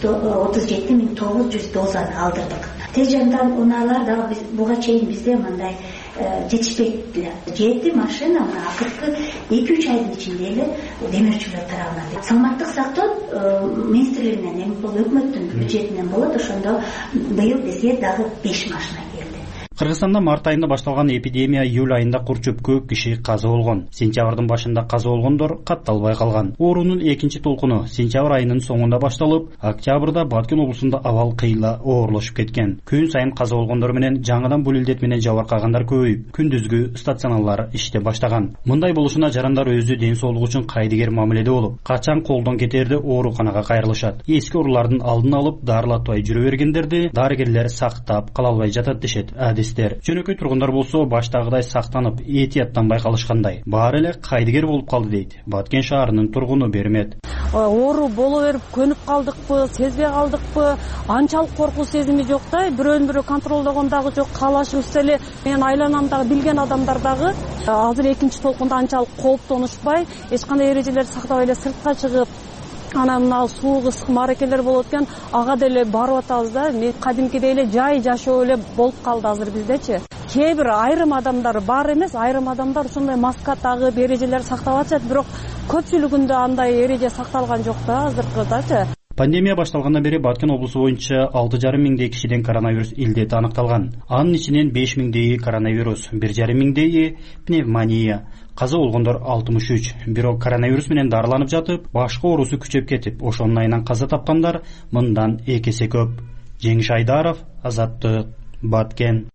37.900 дозаны алдырдык. Тез жардам унаалар да буга чейин бизде мындай жетишпейт эле. 7 машина акыркы 2-3 айдын ичинде эле демөөрчүлөр тарабынан. Саламаттык сактоо министрлигинен эми бул өкмөттүн бюджетинен болот, ошондо быйыл бизге дагы 5 машина келди. Кыргызстанда март айында башталган эпидемия июль айында курчуп көп киши каза болгон. Сентябрдын башында каза болгондор катталбай калган. Оорунун экинчи толкуну сентябрь айынын соңунда башталып, октябрда Баткен облусунда абал кыйла оорлошуп кеткен. Күн сайын каза болгондор менен жаңыдан бул илдет менен жабыркагандар көбөйүп, күндүзгү стационарлар иште баштаган. Мындай болушуна жарандар өзү ден соолугу үчүн кайдыгер мамиледе болуп, качан колдон кетерде ооруканага кайрылышат. Эски оорулардын алдын алып, дарылатпай жүрө бергендерди дарыгерлер сактап кала албай жатат дешет. Жөнөкөй тургундар болсо баштагыдай сактанып, этияттанбай калышкандай. Баары эле кайдыгер болуп калды дейт Баткен шаарынын тургуну Бермет. Оору боло берип көнүп калдыкпы, сезбей калдыкпы, анчалык коркуу сезими жок да, бирөөнү бирөө контролдогон дагы жок, каалашыбыз эле. Мен айланамдагы билген адамдар дагы азыр экинчи толкунда анчалык кооптонушпай, эч кандай эрежелерди сактабай эле сыртка чыгып, анан мына суук ысык мааракелер болот экен, ага деле барып атабыз да. Кадимкидей эле жай жашоо эле болуп калды азыр биздечи. Кээ бир айрым адамдар бар эмес, айрым адамдар ушундай маска тагып, эрежелерди сактап атышат, бирок көпчүлүгүндө андай эреже сакталган жок да азыркыдачы. Пандемия башталгандан бери Баткен облусу боюнча 6,5 миңдей кишиден коронавирус илдети аныкталган. Анын ичинен 5 миңдейи коронавирус, 1,5 миңдейи пневмония. Каза болгондор 63. Бирок коронавирус менен дарыланып жатып, башка оорусу күчөп кетип, ошонун айынан каза тапкандар мындан 2 эсе көп. Жеңиш Айдаров, Азаттык, Баткен.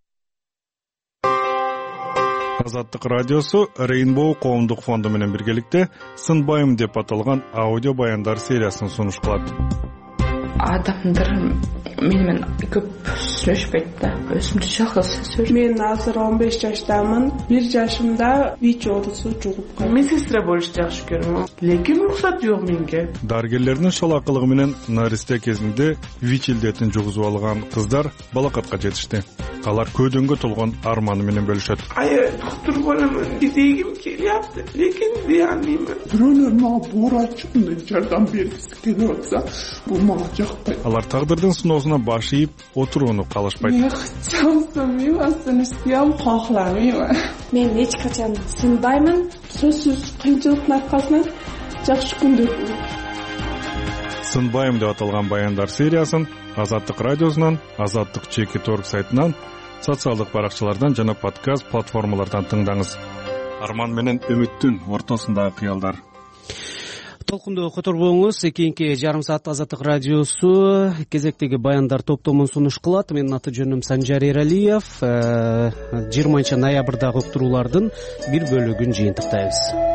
Азаттык радиосу Rainbow коомдук фонду менен биргеликте Сынбайым деп аталган аудио баяндар сериясын сунуш кылат. адамдар менен көп сүйлөшпөйт да, өзүмчө жалгыз сүйлөшөм. Мен азыр 15 жаштамын. 1 жашымда ВИЧ оорусу жугуп калды. Медсестра болуш жакшы көрөм, лекин уруксат жок менге. Дарыгерлердин шолакылыгы менен наристе кезинде ВИЧ илдетин жугузуп алган кыздар балакатка жетишти. Алар көдөнгө толгон арманы менен бөлүшөт. Доктор боламын дегим келиапты, лекин дей албаймын. Бирөөлөр мага боорачымды жардам бергиси келип атса, бул мага жакпайт. Алар тагдырдын сыноосуна баш ийип отурууну каалашпайт. Мен астын кохламайм. Мен эч качан сынбаймын. Сөзсүз кыйынчылыктын аркасынан жакшы күндөр болот. Сынбайм деп аталган баяндар сериясын Азаттык радиосунан, Азаттык ЧК.орг сайтынан, социалдык баракчалардан жана подкаст платформалардан тыңдаңыз. Арман менен үмүттүн ортосундагы кыялдар. Толкунду которбоңуз. Кийинки жарым саат Азаттык радиосу кезектеги баяндар топтомун сунуш кылат. Менин аты жөнүм Санжар Эралиев. 20 ноябрдагы уктуруулардын бир бөлүгүн жыйынтыктайбыз.